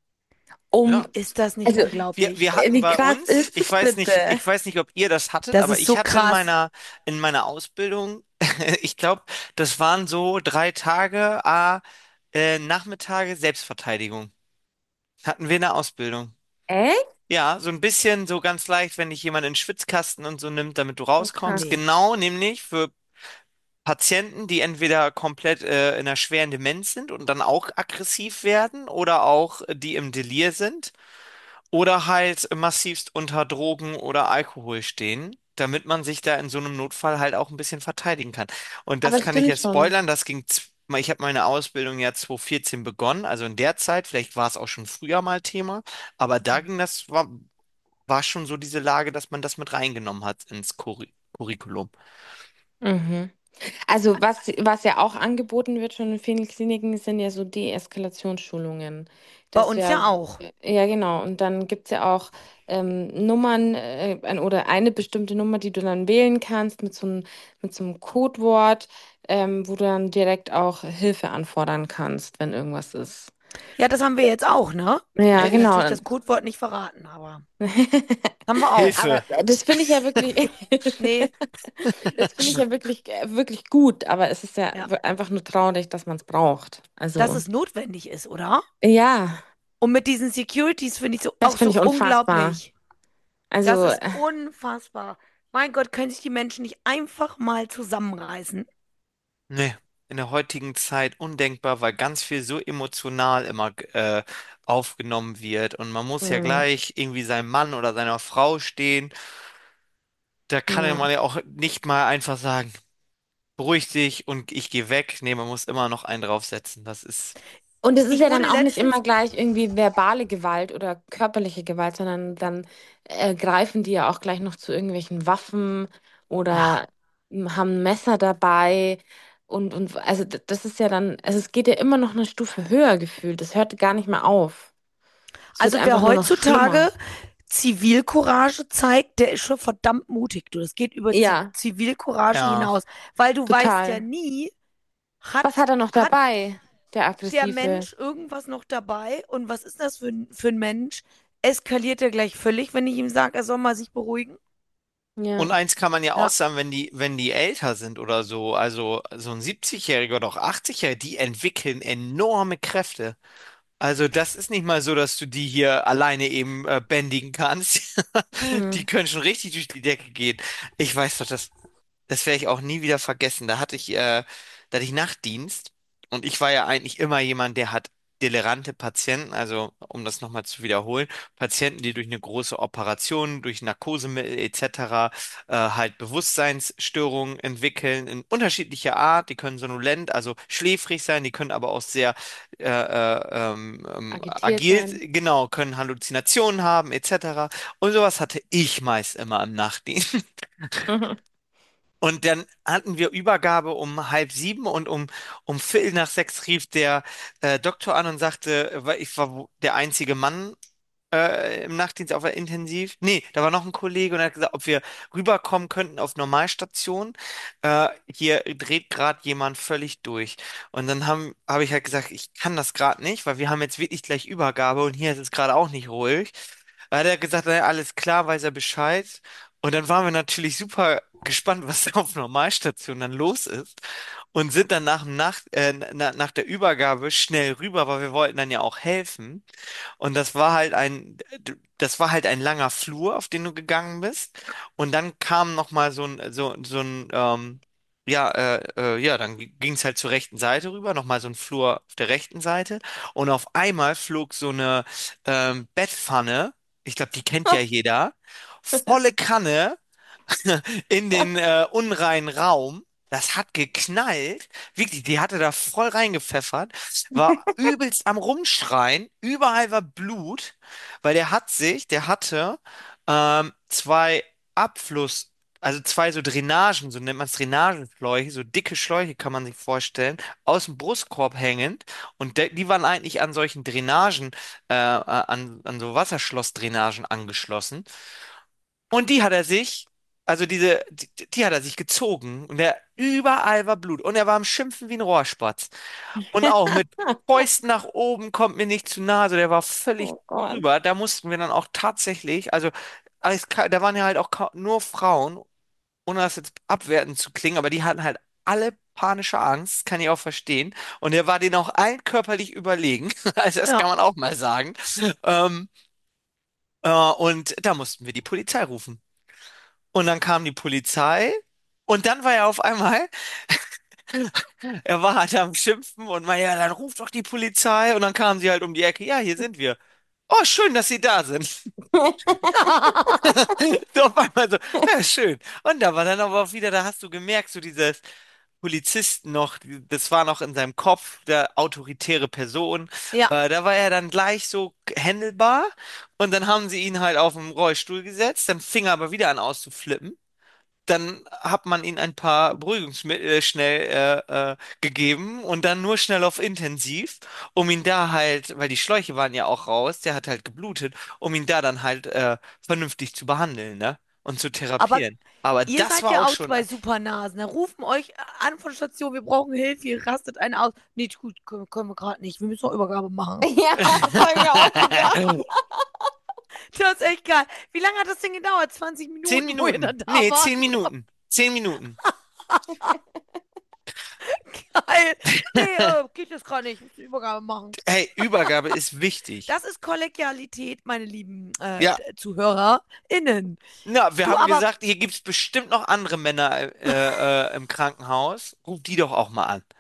[SPEAKER 3] Um,
[SPEAKER 2] Ja.
[SPEAKER 1] Ist das nicht
[SPEAKER 3] also,
[SPEAKER 2] Wir,
[SPEAKER 1] unglaublich?
[SPEAKER 2] wir
[SPEAKER 3] äh,
[SPEAKER 2] hatten
[SPEAKER 3] wie
[SPEAKER 2] bei
[SPEAKER 3] krass
[SPEAKER 2] uns,
[SPEAKER 3] ist
[SPEAKER 2] ich
[SPEAKER 3] es
[SPEAKER 2] weiß nicht,
[SPEAKER 3] bitte?
[SPEAKER 2] ich weiß nicht, ob ihr das hattet,
[SPEAKER 1] Das
[SPEAKER 2] aber
[SPEAKER 1] ist
[SPEAKER 2] ich
[SPEAKER 1] so
[SPEAKER 2] hatte in
[SPEAKER 1] krass.
[SPEAKER 2] meiner, in meiner Ausbildung, ich glaube, das waren so drei Tage, ah, äh, Nachmittage Selbstverteidigung. Hatten wir in der Ausbildung.
[SPEAKER 3] Echt?
[SPEAKER 2] Ja, so ein bisschen, so ganz leicht, wenn dich jemand in den Schwitzkasten und so nimmt, damit du
[SPEAKER 3] Oh,
[SPEAKER 2] rauskommst.
[SPEAKER 1] Nee.
[SPEAKER 3] krass.
[SPEAKER 2] Genau, nämlich für Patienten, die entweder komplett äh, in einer schweren Demenz sind und dann auch aggressiv werden oder auch äh, die im Delir sind oder halt massivst unter Drogen oder Alkohol stehen, damit man sich da in so einem Notfall halt auch ein bisschen verteidigen kann. Und
[SPEAKER 3] Aber
[SPEAKER 2] das
[SPEAKER 3] es
[SPEAKER 2] kann ich
[SPEAKER 3] stimmt
[SPEAKER 2] jetzt
[SPEAKER 3] schon.
[SPEAKER 2] spoilern, das ging, z- ich habe meine Ausbildung ja zwanzig vierzehn begonnen, also in der Zeit, vielleicht war es auch schon früher mal Thema, aber da ging das, war, war schon so diese Lage, dass man das mit reingenommen hat ins Curri Curriculum.
[SPEAKER 3] Mhm. Also was, was ja auch angeboten wird schon in vielen Kliniken, sind ja so Deeskalationsschulungen.
[SPEAKER 1] Bei
[SPEAKER 3] Das
[SPEAKER 1] uns
[SPEAKER 3] ja,
[SPEAKER 1] ja auch.
[SPEAKER 3] ja genau, und dann gibt es ja auch ähm, Nummern äh, ein- oder eine bestimmte Nummer, die du dann wählen kannst mit so einem, mit so einem Codewort, ähm, wo du dann direkt auch Hilfe anfordern kannst, wenn irgendwas ist.
[SPEAKER 1] Ja, das haben wir jetzt auch, ne? Wir
[SPEAKER 3] Ja,
[SPEAKER 1] dürfen
[SPEAKER 3] genau.
[SPEAKER 1] natürlich das Codewort nicht verraten, aber haben wir auch.
[SPEAKER 2] Hilfe!
[SPEAKER 3] Aber das finde ich ja wirklich,
[SPEAKER 1] Nee,
[SPEAKER 3] das finde ich ja wirklich, äh, wirklich gut, aber es ist ja
[SPEAKER 1] ja.
[SPEAKER 3] einfach nur traurig, dass man es braucht.
[SPEAKER 1] Dass
[SPEAKER 3] Also,
[SPEAKER 1] es notwendig ist, oder?
[SPEAKER 3] ja,
[SPEAKER 1] Und mit diesen Securities finde ich so
[SPEAKER 3] das
[SPEAKER 1] auch
[SPEAKER 3] finde
[SPEAKER 1] so
[SPEAKER 3] ich unfassbar.
[SPEAKER 1] unglaublich. Das
[SPEAKER 3] Also,
[SPEAKER 1] ist
[SPEAKER 3] äh,
[SPEAKER 1] unfassbar. Mein Gott, können sich die Menschen nicht einfach mal zusammenreißen?
[SPEAKER 2] Nee, in der heutigen Zeit undenkbar, weil ganz viel so emotional immer äh, aufgenommen wird und man muss ja
[SPEAKER 3] hm,
[SPEAKER 2] gleich irgendwie seinem Mann oder seiner Frau stehen. Da kann
[SPEAKER 3] ja.
[SPEAKER 2] man ja auch nicht mal einfach sagen, beruhig dich und ich gehe weg. Nee, man muss immer noch einen draufsetzen. Das ist,
[SPEAKER 3] Und es ist
[SPEAKER 1] Ich
[SPEAKER 3] ja dann
[SPEAKER 1] wurde
[SPEAKER 3] auch nicht immer
[SPEAKER 1] letztens,
[SPEAKER 3] gleich irgendwie verbale Gewalt oder körperliche Gewalt, sondern dann äh, greifen die ja auch gleich noch zu irgendwelchen Waffen
[SPEAKER 1] ja,
[SPEAKER 3] oder m, haben ein Messer dabei. Und, und also d- das ist ja dann, also es geht ja immer noch eine Stufe höher gefühlt. Das hört gar nicht mehr auf. Es wird
[SPEAKER 1] also
[SPEAKER 3] einfach
[SPEAKER 1] wer
[SPEAKER 3] nur noch schlimmer.
[SPEAKER 1] heutzutage Zivilcourage zeigt, der ist schon verdammt mutig. Du, das geht über Zi
[SPEAKER 3] Ja,
[SPEAKER 1] Zivilcourage
[SPEAKER 2] ja.
[SPEAKER 1] hinaus, weil du weißt ja
[SPEAKER 3] total.
[SPEAKER 1] nie,
[SPEAKER 3] Was
[SPEAKER 1] hat,
[SPEAKER 3] hat er noch
[SPEAKER 1] hat
[SPEAKER 3] dabei, der
[SPEAKER 1] der
[SPEAKER 3] Aggressive?
[SPEAKER 1] Mensch irgendwas noch dabei? Und was ist das für ein, für ein Mensch? Eskaliert er gleich völlig, wenn ich ihm sage, er soll mal sich beruhigen?
[SPEAKER 2] Und
[SPEAKER 3] Ja.
[SPEAKER 2] eins kann man ja auch
[SPEAKER 1] Ja,
[SPEAKER 2] sagen, wenn die, wenn die älter sind oder so, also so ein siebzig-Jähriger oder auch achtzig-Jähriger, die entwickeln enorme Kräfte. Also das ist nicht mal so, dass du die hier alleine eben äh, bändigen kannst. Die
[SPEAKER 3] Hm.
[SPEAKER 2] können schon richtig durch die Decke gehen. Ich weiß doch, das, das werde ich auch nie wieder vergessen. Da hatte ich, äh, da hatte ich Nachtdienst und ich war ja eigentlich immer jemand, der hat delirante Patienten, also um das nochmal zu wiederholen, Patienten, die durch eine große Operation, durch Narkosemittel et cetera äh, halt Bewusstseinsstörungen entwickeln in unterschiedlicher Art. Die können somnolent, also schläfrig sein, die können aber auch sehr äh, äh, ähm, ähm,
[SPEAKER 3] Agitiert
[SPEAKER 2] agil,
[SPEAKER 3] sein.
[SPEAKER 2] genau, können Halluzinationen haben et cetera. Und sowas hatte ich meist immer im Nachtdienst. Und dann hatten wir Übergabe um halb sieben und um, um Viertel nach sechs rief der äh, Doktor an und sagte, weil ich war wo- der einzige Mann äh, im Nachtdienst auf der Intensiv. Nee, da war noch ein Kollege und er hat gesagt, ob wir rüberkommen könnten auf Normalstation. Äh, hier dreht gerade jemand völlig durch. Und dann haben, habe ich halt gesagt, ich kann das gerade nicht, weil wir haben jetzt wirklich gleich Übergabe und hier ist es gerade auch nicht ruhig. Da hat er gesagt, naja, alles klar, weiß er Bescheid. Und dann waren wir natürlich super gespannt, was da auf Normalstation dann los ist. Und sind dann nach, dem Nacht, äh, na, nach der Übergabe schnell rüber, weil wir wollten dann ja auch helfen. Und das war halt ein, das war halt ein langer Flur, auf den du gegangen bist. Und dann kam noch mal so ein, so, so ein, ähm, ja, äh, äh, ja, dann ging es halt zur rechten Seite rüber, noch mal so ein Flur auf der rechten Seite. Und auf einmal flog so eine ähm, Bettpfanne, ich glaube, die kennt ja jeder, volle Kanne in den äh, unreinen Raum. Das hat geknallt. Wirklich, die hatte da voll reingepfeffert. War übelst am Rumschreien. Überall war Blut, weil der hat sich, der hatte ähm, zwei Abfluss, also zwei so Drainagen, so nennt man es Drainagenschläuche, so dicke Schläuche kann man sich vorstellen, aus dem Brustkorb hängend. Und de die waren eigentlich an solchen Drainagen, äh, äh, an, an so Wasserschlossdrainagen angeschlossen. Und die hat er sich, also diese, die, die hat er sich gezogen und der überall war Blut und er war am Schimpfen wie ein Rohrspatz. Und auch mit Fäusten nach oben, kommt mir nicht zu nahe, also der war völlig
[SPEAKER 3] Oh Gott.
[SPEAKER 2] drüber. Da mussten wir dann auch tatsächlich, also als, da waren ja halt auch kau- nur Frauen, ohne das jetzt abwertend zu klingen, aber die hatten halt alle panische Angst, kann ich auch verstehen. Und er war denen auch allen körperlich überlegen, also das
[SPEAKER 1] ja.
[SPEAKER 2] kann man auch mal sagen. Ähm, Äh, und da mussten wir die Polizei rufen. Und dann kam die Polizei und dann war er auf einmal, er war halt am Schimpfen und meinte, ja, dann ruft doch die Polizei. Und dann kamen sie halt um die Ecke, ja, hier sind wir. Oh, schön, dass Sie da sind. So auf einmal so, ja, schön. Und da war dann aber auch wieder, da hast du gemerkt, so dieses Polizisten noch, das war noch in seinem Kopf, der autoritäre Person.
[SPEAKER 1] Ja,
[SPEAKER 2] Äh, da war er dann gleich so händelbar und dann haben sie ihn halt auf den Rollstuhl gesetzt, dann fing er aber wieder an auszuflippen. Dann hat man ihm ein paar Beruhigungsmittel äh, schnell äh, äh, gegeben und dann nur schnell auf intensiv, um ihn da halt, weil die Schläuche waren ja auch raus, der hat halt geblutet, um ihn da dann halt äh, vernünftig zu behandeln, ne? Und zu
[SPEAKER 1] aber
[SPEAKER 2] therapieren. Aber
[SPEAKER 1] ihr
[SPEAKER 2] das
[SPEAKER 1] seid
[SPEAKER 2] war
[SPEAKER 1] ja
[SPEAKER 2] auch
[SPEAKER 1] auch
[SPEAKER 2] schon,
[SPEAKER 1] zwei Supernasen. Da rufen euch an von Station, wir brauchen Hilfe, ihr rastet einen aus. Nee, gut, können, können wir gerade nicht. Wir müssen noch Übergabe machen.
[SPEAKER 3] Ja, das habe ich mir auch gedacht.
[SPEAKER 1] Das ist echt geil. Wie lange hat das denn gedauert? zwanzig
[SPEAKER 2] zehn
[SPEAKER 1] Minuten, wo ihr dann
[SPEAKER 2] Minuten.
[SPEAKER 1] da
[SPEAKER 2] Nee,
[SPEAKER 1] wart?
[SPEAKER 2] zehn Minuten. Zehn Minuten.
[SPEAKER 1] Geil. Nee, äh, geht jetzt gerade nicht. Ich muss die Übergabe machen.
[SPEAKER 2] Hey, Übergabe ist wichtig.
[SPEAKER 1] Das ist Kollegialität, meine lieben äh,
[SPEAKER 2] Ja,
[SPEAKER 1] ZuhörerInnen.
[SPEAKER 2] na, wir
[SPEAKER 1] Du
[SPEAKER 2] haben
[SPEAKER 1] aber,
[SPEAKER 2] gesagt, hier gibt's bestimmt noch andere Männer äh, äh, im Krankenhaus. Ruf die doch auch mal an.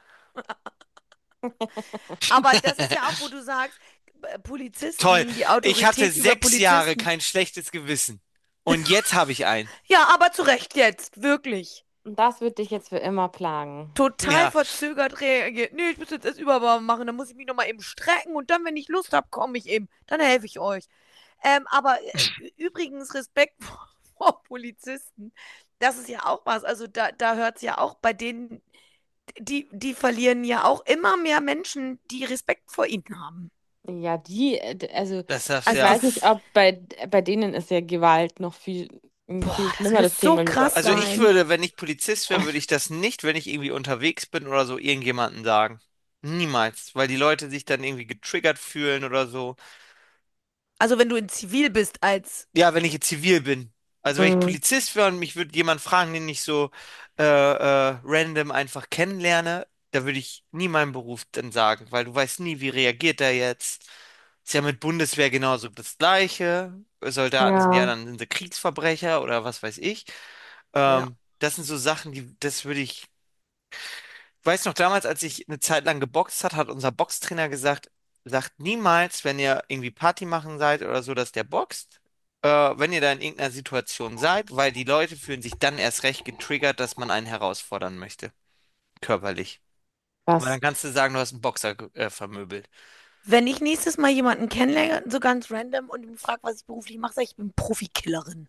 [SPEAKER 1] aber das ist ja auch, wo du sagst, äh,
[SPEAKER 2] Toll.
[SPEAKER 1] Polizisten, die
[SPEAKER 2] Ich hatte
[SPEAKER 1] Autorität über
[SPEAKER 2] sechs Jahre
[SPEAKER 1] Polizisten.
[SPEAKER 2] kein schlechtes Gewissen. Und jetzt habe ich einen.
[SPEAKER 1] Ja, aber zu Recht jetzt, wirklich.
[SPEAKER 3] Und das wird dich jetzt für immer plagen.
[SPEAKER 1] Total
[SPEAKER 2] Ja,
[SPEAKER 1] verzögert reagiert. Nee, ich muss jetzt erst Übergabe machen, dann muss ich mich nochmal eben strecken und dann, wenn ich Lust habe, komme ich eben. Dann helfe ich euch. Ähm, aber äh, übrigens Respekt vor, vor Polizisten. Das ist ja auch was. Also da, da hört es ja auch bei denen, die, die verlieren ja auch immer mehr Menschen, die Respekt vor ihnen haben.
[SPEAKER 3] Ja, die, äh, d- also
[SPEAKER 2] das darfst
[SPEAKER 3] ich
[SPEAKER 1] Also
[SPEAKER 2] ja.
[SPEAKER 3] weiß nicht,
[SPEAKER 1] das,
[SPEAKER 3] ob bei, bei denen ist ja Gewalt noch viel, ein
[SPEAKER 1] boah,
[SPEAKER 3] viel
[SPEAKER 1] das
[SPEAKER 3] schlimmeres
[SPEAKER 1] muss so
[SPEAKER 3] Thema.
[SPEAKER 1] krass
[SPEAKER 2] Also ich
[SPEAKER 1] sein.
[SPEAKER 2] würde, wenn ich Polizist wäre, würde ich das nicht, wenn ich irgendwie unterwegs bin oder so, irgendjemanden sagen. Niemals, weil die Leute sich dann irgendwie getriggert fühlen oder so.
[SPEAKER 1] Also wenn du in Zivil bist als,
[SPEAKER 2] Ja, wenn ich jetzt zivil bin. Also wenn ich
[SPEAKER 3] Mhm.
[SPEAKER 2] Polizist wäre und mich würde jemand fragen, den ich so äh, äh, random einfach kennenlerne, da würde ich nie meinen Beruf dann sagen, weil du weißt nie, wie reagiert er jetzt. Ist ja mit Bundeswehr genauso das Gleiche. Soldaten sind ja
[SPEAKER 3] Ja,
[SPEAKER 2] dann sind sie Kriegsverbrecher oder was weiß ich.
[SPEAKER 1] ja,
[SPEAKER 2] Ähm, das sind so Sachen, die, das würde ich. Ich weiß noch damals, als ich eine Zeit lang geboxt hat, hat unser Boxtrainer gesagt, sagt niemals, wenn ihr irgendwie Party machen seid oder so, dass der boxt, äh, wenn ihr da in irgendeiner Situation seid, weil die Leute fühlen sich dann erst recht getriggert, dass man einen herausfordern möchte, körperlich. Weil
[SPEAKER 3] was?
[SPEAKER 2] dann kannst du sagen, du hast einen Boxer äh, vermöbelt.
[SPEAKER 1] wenn ich nächstes Mal jemanden kennenlerne, so ganz random und ihn frage, was ich beruflich mache, sage ich, ich bin Profikillerin.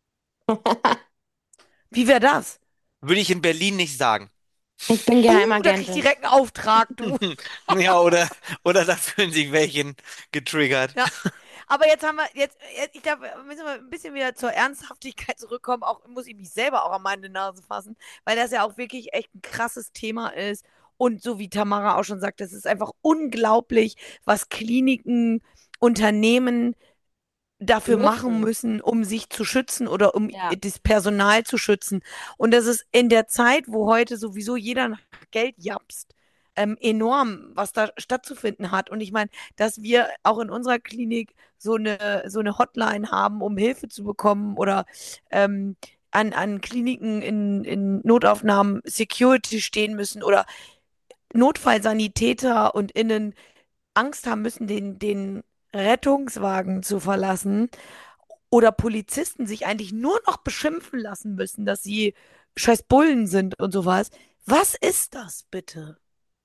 [SPEAKER 1] Wie wäre das?
[SPEAKER 2] Würde ich in Berlin nicht sagen.
[SPEAKER 3] Ich bin
[SPEAKER 1] Uh, da krieg ich
[SPEAKER 3] Geheimagentin.
[SPEAKER 1] direkt einen Auftrag, du.
[SPEAKER 2] Ja, oder, oder da fühlen sich welchen getriggert.
[SPEAKER 1] Ja. Aber jetzt haben wir, jetzt, jetzt ich glaube, müssen wir ein bisschen wieder zur Ernsthaftigkeit zurückkommen. Auch muss ich mich selber auch an meine Nase fassen, weil das ja auch wirklich echt ein krasses Thema ist. Und so wie Tamara auch schon sagt, es ist einfach unglaublich, was Kliniken, Unternehmen dafür machen
[SPEAKER 3] Müssen.
[SPEAKER 1] müssen, um sich zu schützen oder um
[SPEAKER 3] Ja,
[SPEAKER 1] das Personal zu schützen. Und das ist in der Zeit, wo heute sowieso jeder nach Geld japst, ähm, enorm, was da stattzufinden hat. Und ich meine, dass wir auch in unserer Klinik so eine, so eine Hotline haben, um Hilfe zu bekommen oder ähm, an, an Kliniken in, in Notaufnahmen Security stehen müssen oder Notfallsanitäter und innen Angst haben müssen, den, den Rettungswagen zu verlassen oder Polizisten sich eigentlich nur noch beschimpfen lassen müssen, dass sie scheiß Bullen sind und sowas. Was ist das bitte?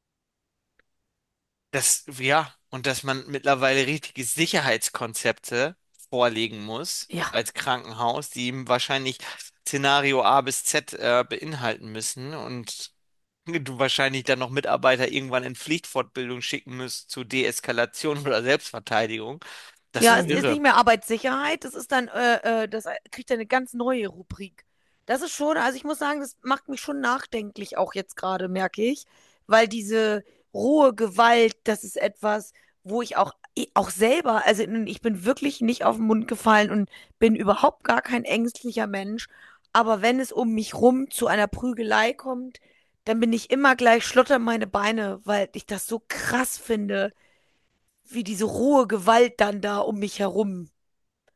[SPEAKER 2] Das, ja, und dass man mittlerweile richtige Sicherheitskonzepte vorlegen muss
[SPEAKER 1] Ja.
[SPEAKER 2] als Krankenhaus, die ihm wahrscheinlich Szenario A bis Z äh, beinhalten müssen und du wahrscheinlich dann noch Mitarbeiter irgendwann in Pflichtfortbildung schicken musst zu Deeskalation oder Selbstverteidigung. Das
[SPEAKER 1] Ja,
[SPEAKER 2] ist
[SPEAKER 1] es ist
[SPEAKER 2] irre.
[SPEAKER 1] nicht mehr Arbeitssicherheit, das ist dann, äh, äh, das kriegt eine ganz neue Rubrik. Das ist schon, also ich muss sagen, das macht mich schon nachdenklich, auch jetzt gerade, merke ich, weil diese rohe Gewalt, das ist etwas, wo ich auch, ich auch selber, also ich bin wirklich nicht auf den Mund gefallen und bin überhaupt gar kein ängstlicher Mensch, aber wenn es um mich rum zu einer Prügelei kommt, dann bin ich immer gleich, schlottern meine Beine, weil ich das so krass finde, wie diese rohe Gewalt dann da um mich herum.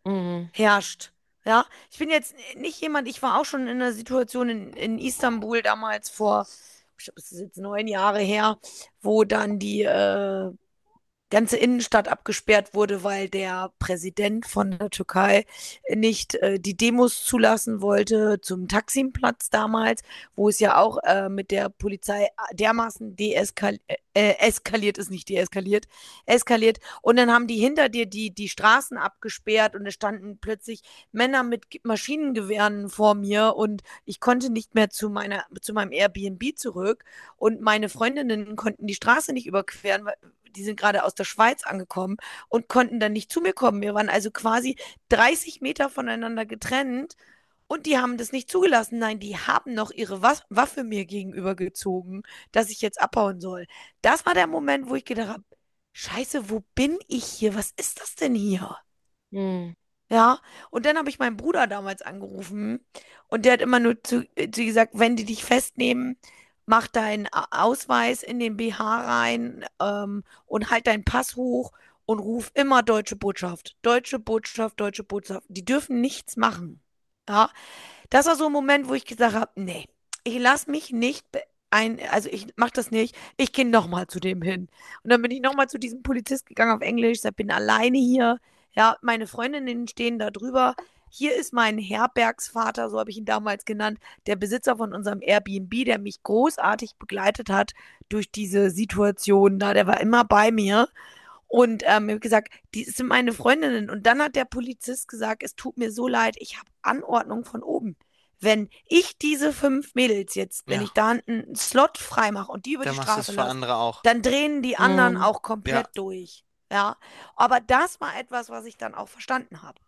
[SPEAKER 3] Mhm.
[SPEAKER 1] herrscht. Ja, ich bin jetzt nicht jemand, ich war auch schon in einer Situation in, in Istanbul damals vor, ich glaube, es ist jetzt neun Jahre her, wo dann die äh, ganze Innenstadt abgesperrt wurde, weil der Präsident von der Türkei nicht äh, die Demos zulassen wollte zum Taksimplatz damals, wo es ja auch äh, mit der Polizei dermaßen deeskaliert, äh, eskaliert ist, nicht deeskaliert, eskaliert. Und dann haben die hinter dir die, die Straßen abgesperrt und es standen plötzlich Männer mit Maschinengewehren vor mir und ich konnte nicht mehr zu meiner, zu meinem Airbnb zurück und meine Freundinnen konnten die Straße nicht überqueren, weil die sind gerade aus der Schweiz angekommen und konnten dann nicht zu mir kommen. Wir waren also quasi dreißig Meter voneinander getrennt und die haben das nicht zugelassen. Nein, die haben noch ihre Waffe mir gegenüber gezogen, dass ich jetzt abhauen soll. Das war der Moment, wo ich gedacht habe, Scheiße, wo bin ich hier? Was ist das denn hier?
[SPEAKER 3] Mhm.
[SPEAKER 1] Ja, und dann habe ich meinen Bruder damals angerufen und der hat immer nur zu, äh, zu gesagt, wenn die dich festnehmen, mach deinen A- Ausweis in den B H rein ähm, und halt deinen Pass hoch und ruf immer Deutsche Botschaft. Deutsche Botschaft, Deutsche Botschaft. Die dürfen nichts machen. Ja, das war so ein Moment, wo ich gesagt habe, nee, ich lasse mich nicht be- ein, also ich mache das nicht. Ich gehe nochmal zu dem hin. Und dann bin ich nochmal zu diesem Polizist gegangen auf Englisch, sag, bin alleine hier. Ja, meine Freundinnen stehen da drüber. Hier ist mein Herbergsvater, so habe ich ihn damals genannt, der Besitzer von unserem Airbnb, der mich großartig begleitet hat durch diese Situation da. Der war immer bei mir. Und ähm, ich habe gesagt, die sind meine Freundinnen. Und dann hat der Polizist gesagt, es tut mir so leid, ich habe Anordnung von oben. Wenn ich diese fünf Mädels jetzt, wenn ich
[SPEAKER 2] Ja,
[SPEAKER 1] da einen Slot freimache und die über die
[SPEAKER 2] dann machst du es
[SPEAKER 1] Straße
[SPEAKER 2] für
[SPEAKER 1] lasse,
[SPEAKER 2] andere auch.
[SPEAKER 1] dann drehen die anderen
[SPEAKER 3] Mhm.
[SPEAKER 1] auch komplett
[SPEAKER 2] Ja,
[SPEAKER 1] durch. Ja, aber das war etwas, was ich dann auch verstanden habe.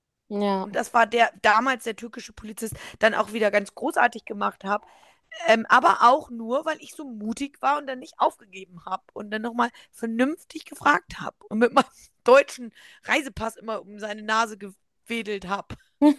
[SPEAKER 3] Ja.
[SPEAKER 1] Und das war der damals der türkische Polizist dann auch wieder ganz großartig gemacht habe. Ähm, aber auch nur, weil ich so mutig war und dann nicht aufgegeben habe und dann nochmal vernünftig gefragt habe und mit meinem deutschen Reisepass immer um seine Nase gewedelt habe.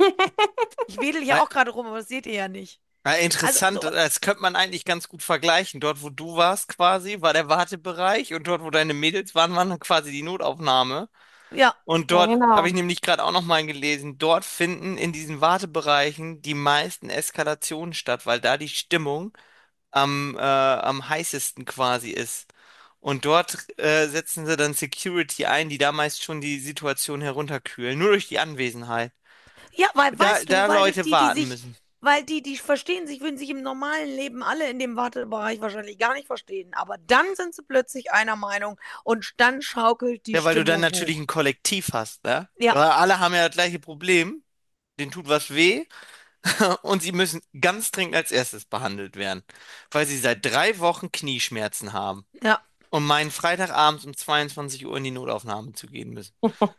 [SPEAKER 1] Ich wedel hier
[SPEAKER 2] weil,
[SPEAKER 1] auch gerade rum, aber das seht ihr ja nicht.
[SPEAKER 2] weil
[SPEAKER 1] Also
[SPEAKER 2] interessant,
[SPEAKER 1] so,
[SPEAKER 2] das könnte man eigentlich ganz gut vergleichen. Dort, wo du warst quasi, war der Wartebereich und dort, wo deine Mädels waren, war dann quasi die Notaufnahme.
[SPEAKER 1] ja,
[SPEAKER 2] Und
[SPEAKER 3] Ja,
[SPEAKER 2] dort habe ich
[SPEAKER 3] genau.
[SPEAKER 2] nämlich gerade auch noch mal gelesen, dort finden in diesen Wartebereichen die meisten Eskalationen statt, weil da die Stimmung am, äh, am heißesten quasi ist. Und dort äh, setzen sie dann Security ein, die da meist schon die Situation herunterkühlen, nur durch die Anwesenheit.
[SPEAKER 1] ja, weil,
[SPEAKER 2] Da,
[SPEAKER 1] weißt du,
[SPEAKER 2] da
[SPEAKER 1] weil das
[SPEAKER 2] Leute
[SPEAKER 1] die, die
[SPEAKER 2] warten
[SPEAKER 1] sich,
[SPEAKER 2] müssen.
[SPEAKER 1] weil die, die verstehen sich, würden sich im normalen Leben alle in dem Wartebereich wahrscheinlich gar nicht verstehen. Aber dann sind sie plötzlich einer Meinung und dann schaukelt die
[SPEAKER 2] Ja, weil du dann
[SPEAKER 1] Stimmung
[SPEAKER 2] natürlich
[SPEAKER 1] hoch.
[SPEAKER 2] ein Kollektiv hast, ne?
[SPEAKER 1] Ja,
[SPEAKER 2] Weil alle haben ja das gleiche Problem, denen tut was weh und sie müssen ganz dringend als erstes behandelt werden, weil sie seit drei Wochen Knieschmerzen haben
[SPEAKER 1] ja.
[SPEAKER 2] und meinen Freitagabends um zweiundzwanzig Uhr in die Notaufnahme zu gehen müssen,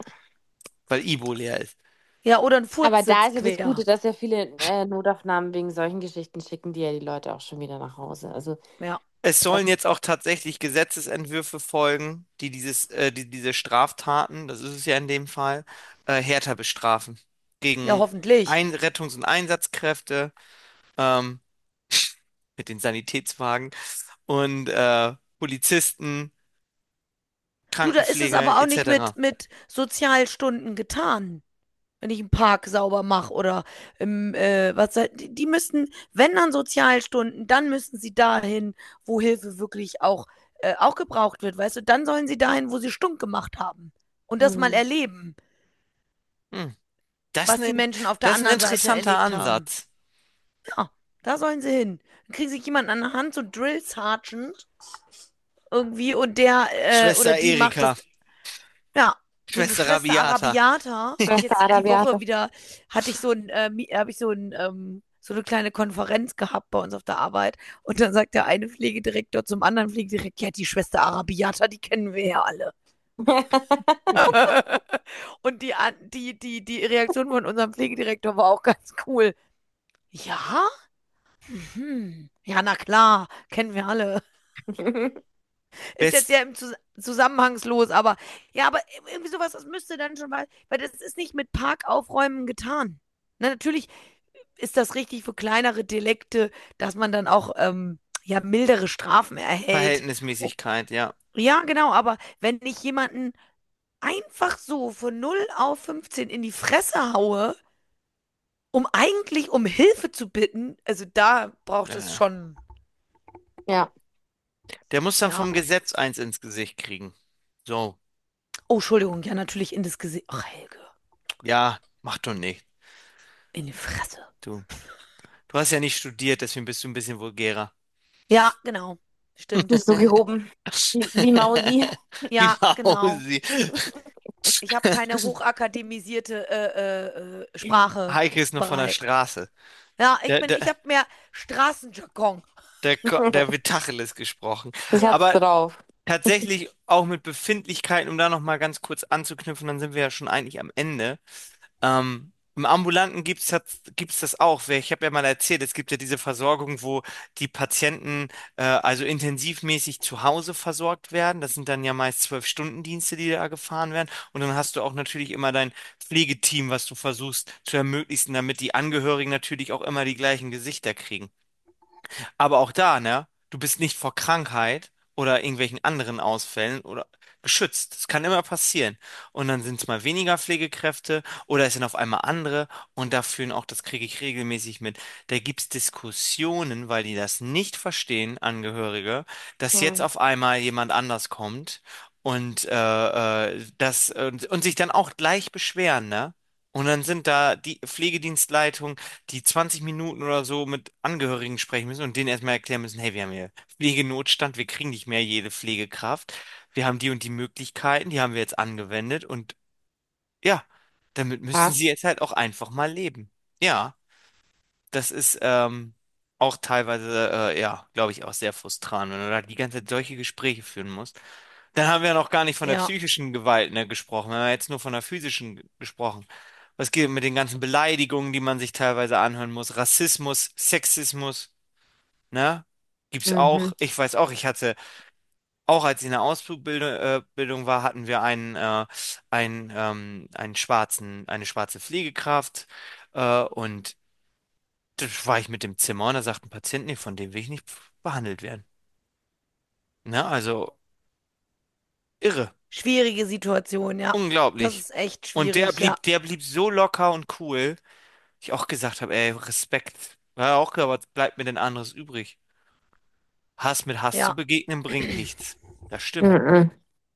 [SPEAKER 2] weil Ibo leer ist.
[SPEAKER 1] Ja, oder ein
[SPEAKER 3] Aber
[SPEAKER 1] Furz
[SPEAKER 3] da
[SPEAKER 1] sitzt
[SPEAKER 3] ist ja das Gute,
[SPEAKER 1] quer.
[SPEAKER 3] dass ja viele äh, Notaufnahmen wegen solchen Geschichten schicken, die ja die Leute auch schon wieder nach Hause. Also
[SPEAKER 1] Ja.
[SPEAKER 2] Es
[SPEAKER 3] das
[SPEAKER 2] sollen
[SPEAKER 3] ist.
[SPEAKER 2] jetzt auch tatsächlich Gesetzesentwürfe folgen, die dieses, äh, die diese Straftaten, das ist es ja in dem Fall, äh, härter bestrafen.
[SPEAKER 1] Ja,
[SPEAKER 2] Gegen
[SPEAKER 1] hoffentlich.
[SPEAKER 2] Ein Rettungs- und Einsatzkräfte, ähm, mit den Sanitätswagen und äh, Polizisten,
[SPEAKER 1] Du, da ist es
[SPEAKER 2] Krankenpfleger
[SPEAKER 1] aber auch nicht mit,
[SPEAKER 2] et cetera.
[SPEAKER 1] mit Sozialstunden getan, wenn ich einen Park sauber mache oder im, äh, was, sei- die, die müssen, wenn dann Sozialstunden, dann müssen sie dahin, wo Hilfe wirklich auch, äh, auch gebraucht wird, weißt du, dann sollen sie dahin, wo sie stunk gemacht haben und das mal
[SPEAKER 3] Hm.
[SPEAKER 1] erleben,
[SPEAKER 2] Hm. Das ist
[SPEAKER 1] was die
[SPEAKER 2] ein,
[SPEAKER 1] Menschen auf der
[SPEAKER 2] das ist ein
[SPEAKER 1] anderen Seite
[SPEAKER 2] interessanter
[SPEAKER 1] erlebt haben.
[SPEAKER 2] Ansatz.
[SPEAKER 1] Ja, da sollen sie hin. Dann kriegen sich jemand an der Hand, so Drill Sergeant irgendwie und der äh, oder
[SPEAKER 2] Schwester
[SPEAKER 1] die macht das.
[SPEAKER 2] Erika,
[SPEAKER 1] Ja, so eine
[SPEAKER 2] Schwester
[SPEAKER 1] Schwester
[SPEAKER 2] Rabiata.
[SPEAKER 1] Arabiata. Habe ich
[SPEAKER 3] Schwester
[SPEAKER 1] jetzt die Woche
[SPEAKER 3] Arabiata.
[SPEAKER 1] wieder, hatte ich so ein, äh, Mi- habe ich so ein, ähm, so eine kleine Konferenz gehabt bei uns auf der Arbeit. Und dann sagt der eine Pflegedirektor zum anderen Pflegedirektor, ja, die Schwester Arabiata, die kennen wir ja alle. Und die, An- die, die, die Reaktion von unserem Pflegedirektor war auch ganz cool. Ja? Mhm. Ja, na klar, kennen wir alle. Ist jetzt
[SPEAKER 2] Best,
[SPEAKER 1] ja im Zus Zusammenhangslos, aber ja, aber irgendwie sowas, das müsste dann schon mal, weil das ist nicht mit Parkaufräumen getan. Na, natürlich ist das richtig für kleinere Delikte, dass man dann auch ähm, ja mildere Strafen erhält. Oh,
[SPEAKER 2] Verhältnismäßigkeit, ja.
[SPEAKER 1] ja, genau, aber wenn ich jemanden einfach so von null auf fünfzehn in die Fresse haue, um eigentlich um Hilfe zu bitten, also da braucht es
[SPEAKER 2] Äh,
[SPEAKER 1] schon,
[SPEAKER 3] Ja,
[SPEAKER 2] Der muss dann
[SPEAKER 1] ja.
[SPEAKER 2] vom Gesetz eins ins Gesicht kriegen. So,
[SPEAKER 1] Oh, Entschuldigung, ja, natürlich in das Gesicht. Ach, Helge,
[SPEAKER 2] ja, macht doch nicht.
[SPEAKER 1] in die Fresse.
[SPEAKER 2] Du, du hast ja nicht studiert, deswegen bist du ein bisschen vulgärer.
[SPEAKER 1] Ja, genau. Stimmt.
[SPEAKER 3] bist du gehoben. Wie, wie Mausi.
[SPEAKER 2] Wie
[SPEAKER 1] Ja, genau.
[SPEAKER 2] Mausi.
[SPEAKER 1] Ich habe keine hochakademisierte äh, äh, äh, Sprache
[SPEAKER 2] Heike ist noch von der
[SPEAKER 1] bereit.
[SPEAKER 2] Straße.
[SPEAKER 1] Ja, ich
[SPEAKER 2] Der,
[SPEAKER 1] bin,
[SPEAKER 2] der,
[SPEAKER 1] ich habe mehr Straßenjargon.
[SPEAKER 2] der, Ko- der wird Tacheles gesprochen.
[SPEAKER 3] Ich hab's
[SPEAKER 2] Aber
[SPEAKER 3] drauf.
[SPEAKER 2] tatsächlich auch mit Befindlichkeiten, um da noch mal ganz kurz anzuknüpfen, dann sind wir ja schon eigentlich am Ende. Ähm, im Ambulanten gibt's das, gibt's das auch. Wer- Ich habe ja mal erzählt, es gibt ja diese Versorgung, wo die Patienten äh, also intensivmäßig zu Hause versorgt werden. Das sind dann ja meist Zwölf-Stunden-Dienste, die da gefahren werden. Und dann hast du auch natürlich immer dein Pflegeteam, was du versuchst zu ermöglichen, damit die Angehörigen natürlich auch immer die gleichen Gesichter kriegen. Aber auch da, ne? Du bist nicht vor Krankheit oder irgendwelchen anderen Ausfällen oder geschützt. Das kann immer passieren. Und dann sind es mal weniger Pflegekräfte oder es sind auf einmal andere und da führen auch, das kriege ich regelmäßig mit, da gibt es Diskussionen, weil die das nicht verstehen, Angehörige, dass jetzt
[SPEAKER 3] Hm.
[SPEAKER 2] auf einmal jemand anders kommt und äh, äh, das und, und sich dann auch gleich beschweren, ne? Und dann sind da die Pflegedienstleitungen, die zwanzig Minuten oder so mit Angehörigen sprechen müssen und denen erstmal erklären müssen, hey, wir haben hier Pflegenotstand, wir kriegen nicht mehr jede Pflegekraft. Wir haben die und die Möglichkeiten, die haben wir jetzt angewendet und ja, damit müssen sie
[SPEAKER 3] Krass.
[SPEAKER 2] jetzt halt auch einfach mal leben. Ja, das ist ähm, auch teilweise, äh, ja, glaube ich, auch sehr frustrierend, wenn du da die ganze Zeit solche Gespräche führen musst. Dann haben wir ja noch gar nicht von der
[SPEAKER 1] Ja.
[SPEAKER 2] psychischen Gewalt, ne, gesprochen. Wir haben ja jetzt nur von der physischen gesprochen. Was geht mit den ganzen Beleidigungen, die man sich teilweise anhören muss? Rassismus, Sexismus, ne? Gibt's auch.
[SPEAKER 3] Mhm.
[SPEAKER 2] Ich weiß auch, ich hatte, auch als ich in der Ausbildung äh, Bildung war, hatten wir einen, äh, einen, ähm, einen schwarzen, eine schwarze Pflegekraft, äh, und da war ich mit dem Zimmer und da sagt ein Patient, nee, von dem will ich nicht behandelt werden. Ne? Also irre.
[SPEAKER 1] Schwierige Situation, ja. Das
[SPEAKER 2] Unglaublich.
[SPEAKER 1] ist echt
[SPEAKER 2] Und der
[SPEAKER 1] schwierig, ja.
[SPEAKER 2] blieb, der blieb so locker und cool. Ich auch gesagt habe, ey, Respekt. War auch klar, was bleibt mir denn anderes übrig? Hass mit Hass zu
[SPEAKER 1] Ja.
[SPEAKER 2] begegnen bringt nichts. Das stimmt.
[SPEAKER 3] Mhm.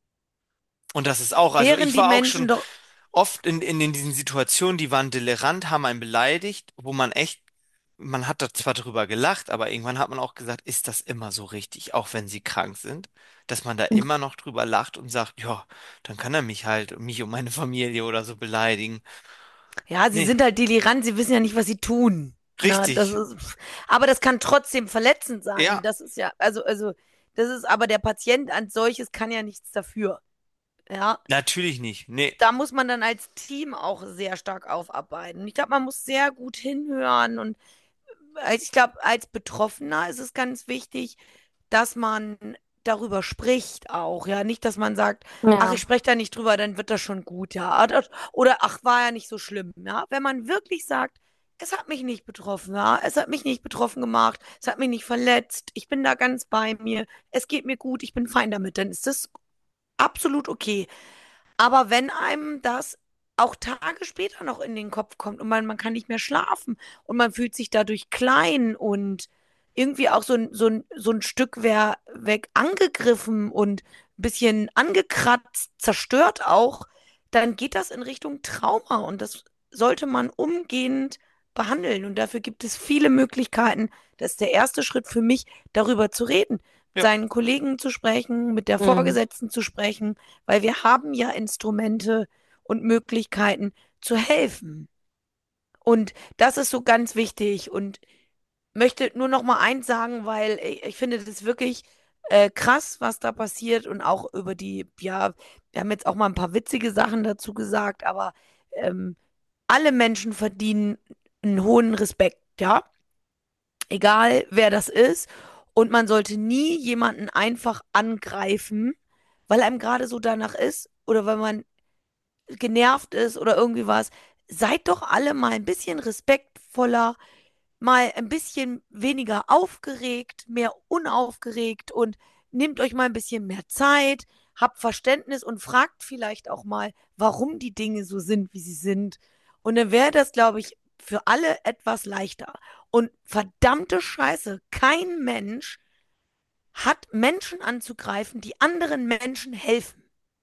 [SPEAKER 2] Und das ist auch, also
[SPEAKER 1] Wären
[SPEAKER 2] ich
[SPEAKER 1] die
[SPEAKER 2] war auch
[SPEAKER 1] Menschen
[SPEAKER 2] schon
[SPEAKER 1] doch,
[SPEAKER 2] oft in, in, in diesen Situationen, die waren tolerant, haben einen beleidigt, wo man echt, man hat da zwar drüber gelacht, aber irgendwann hat man auch gesagt, ist das immer so richtig, auch wenn sie krank sind, dass man da immer noch drüber lacht und sagt, ja, dann kann er mich halt, mich und meine Familie oder so beleidigen.
[SPEAKER 1] ja, sie
[SPEAKER 2] Nee,
[SPEAKER 1] sind halt delirant, sie wissen ja nicht, was sie tun. Na, das
[SPEAKER 2] richtig.
[SPEAKER 1] ist, aber das kann trotzdem verletzend sein.
[SPEAKER 2] Ja,
[SPEAKER 1] Das ist ja, also, also, das ist, aber der Patient als solches kann ja nichts dafür. Ja,
[SPEAKER 2] natürlich nicht. Nee,
[SPEAKER 1] da muss man dann als Team auch sehr stark aufarbeiten. Ich glaube, man muss sehr gut hinhören und als- ich glaube, als Betroffener ist es ganz wichtig, dass man darüber spricht auch, ja, nicht, dass man sagt, ach, ich
[SPEAKER 3] Ja.
[SPEAKER 1] spreche da nicht drüber, dann wird das schon gut, ja, oder, oder ach, war ja nicht so schlimm, ja, wenn man wirklich sagt, es hat mich nicht betroffen, ja, es hat mich nicht betroffen gemacht, es hat mich nicht verletzt, ich bin da ganz bei mir, es geht mir gut, ich bin fein damit, dann ist das absolut okay. Aber wenn einem das auch Tage später noch in den Kopf kommt und man, man kann nicht mehr schlafen und man fühlt sich dadurch klein und irgendwie auch so ein, so ein, so ein Stück wer, weg angegriffen und ein bisschen angekratzt, zerstört auch, dann geht das in Richtung Trauma und das sollte man umgehend behandeln. Und dafür gibt es viele Möglichkeiten. Das ist der erste Schritt für mich, darüber zu reden, mit
[SPEAKER 2] ja,
[SPEAKER 1] seinen Kollegen zu sprechen, mit der
[SPEAKER 3] Mhm.
[SPEAKER 1] Vorgesetzten zu sprechen, weil wir haben ja Instrumente und Möglichkeiten zu helfen. Und das ist so ganz wichtig und möchte nur noch mal eins sagen, weil ich, ich finde das wirklich äh, krass, was da passiert und auch über die, ja, wir haben jetzt auch mal ein paar witzige Sachen dazu gesagt, aber ähm, alle Menschen verdienen einen hohen Respekt, ja, egal wer das ist. Und man sollte nie jemanden einfach angreifen, weil einem gerade so danach ist oder weil man genervt ist oder irgendwie was, seid doch alle mal ein bisschen respektvoller, mal ein bisschen weniger aufgeregt, mehr unaufgeregt und nehmt euch mal ein bisschen mehr Zeit, habt Verständnis und fragt vielleicht auch mal, warum die Dinge so sind, wie sie sind. Und dann wäre das, glaube ich, für alle etwas leichter. Und verdammte Scheiße, kein Mensch hat Menschen anzugreifen, die anderen Menschen helfen.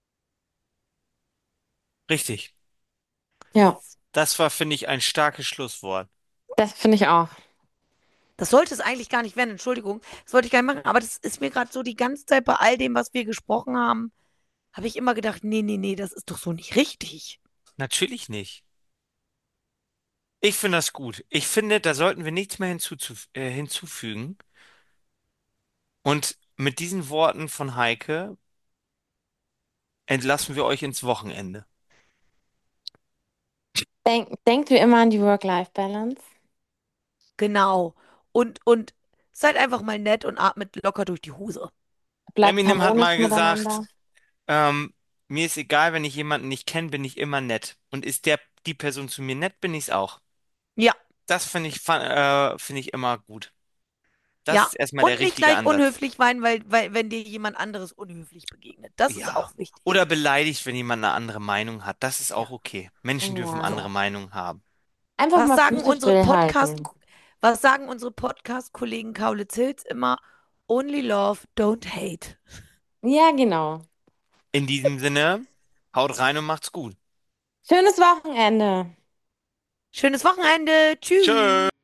[SPEAKER 2] Richtig.
[SPEAKER 3] Ja,
[SPEAKER 2] Das war, finde ich, ein starkes Schlusswort.
[SPEAKER 3] das finde ich auch.
[SPEAKER 1] Das sollte es eigentlich gar nicht werden, Entschuldigung. Das wollte ich gar nicht machen, aber das ist mir gerade so die ganze Zeit bei all dem, was wir gesprochen haben, habe ich immer gedacht, nee, nee, nee, das ist doch so nicht richtig.
[SPEAKER 2] Natürlich nicht. Ich finde das gut. Ich finde, da sollten wir nichts mehr hinzuzuf äh, hinzufügen. Und mit diesen Worten von Heike entlassen wir euch ins Wochenende.
[SPEAKER 3] Denk, denkt wie immer an die Work-Life-Balance.
[SPEAKER 1] Genau. Und, und seid einfach mal nett und atmet locker durch die Hose.
[SPEAKER 3] Bleibt
[SPEAKER 2] Eminem hat
[SPEAKER 3] harmonisch
[SPEAKER 2] mal gesagt,
[SPEAKER 3] miteinander.
[SPEAKER 2] ähm, mir ist egal, wenn ich jemanden nicht kenne, bin ich immer nett. Und ist der, die Person zu mir nett, bin ich's auch.
[SPEAKER 1] Ja,
[SPEAKER 2] Das finde ich, fa- äh, finde ich immer gut. Das
[SPEAKER 1] ja.
[SPEAKER 2] ist erstmal der
[SPEAKER 1] Und nicht
[SPEAKER 2] richtige
[SPEAKER 1] gleich
[SPEAKER 2] Ansatz.
[SPEAKER 1] unhöflich weinen, weil, weil, wenn dir jemand anderes unhöflich begegnet. Das ist
[SPEAKER 2] Ja.
[SPEAKER 1] auch wichtig.
[SPEAKER 2] Oder beleidigt, wenn jemand eine andere Meinung hat. Das ist
[SPEAKER 1] Ja.
[SPEAKER 2] auch okay. Menschen dürfen
[SPEAKER 3] Ja.
[SPEAKER 2] andere
[SPEAKER 1] So.
[SPEAKER 2] Meinungen haben.
[SPEAKER 3] Einfach
[SPEAKER 1] Was
[SPEAKER 3] mal
[SPEAKER 1] sagen
[SPEAKER 3] Füße
[SPEAKER 1] unsere Podcast,
[SPEAKER 3] stillhalten.
[SPEAKER 1] was sagen unsere Podcast-Kollegen Kaulitz-Hills immer? Only love, don't hate.
[SPEAKER 3] Ja, genau.
[SPEAKER 2] In diesem Sinne, haut rein und macht's gut.
[SPEAKER 3] Schönes Wochenende.
[SPEAKER 1] Schönes Wochenende.
[SPEAKER 2] Tschö.
[SPEAKER 1] Tschüss.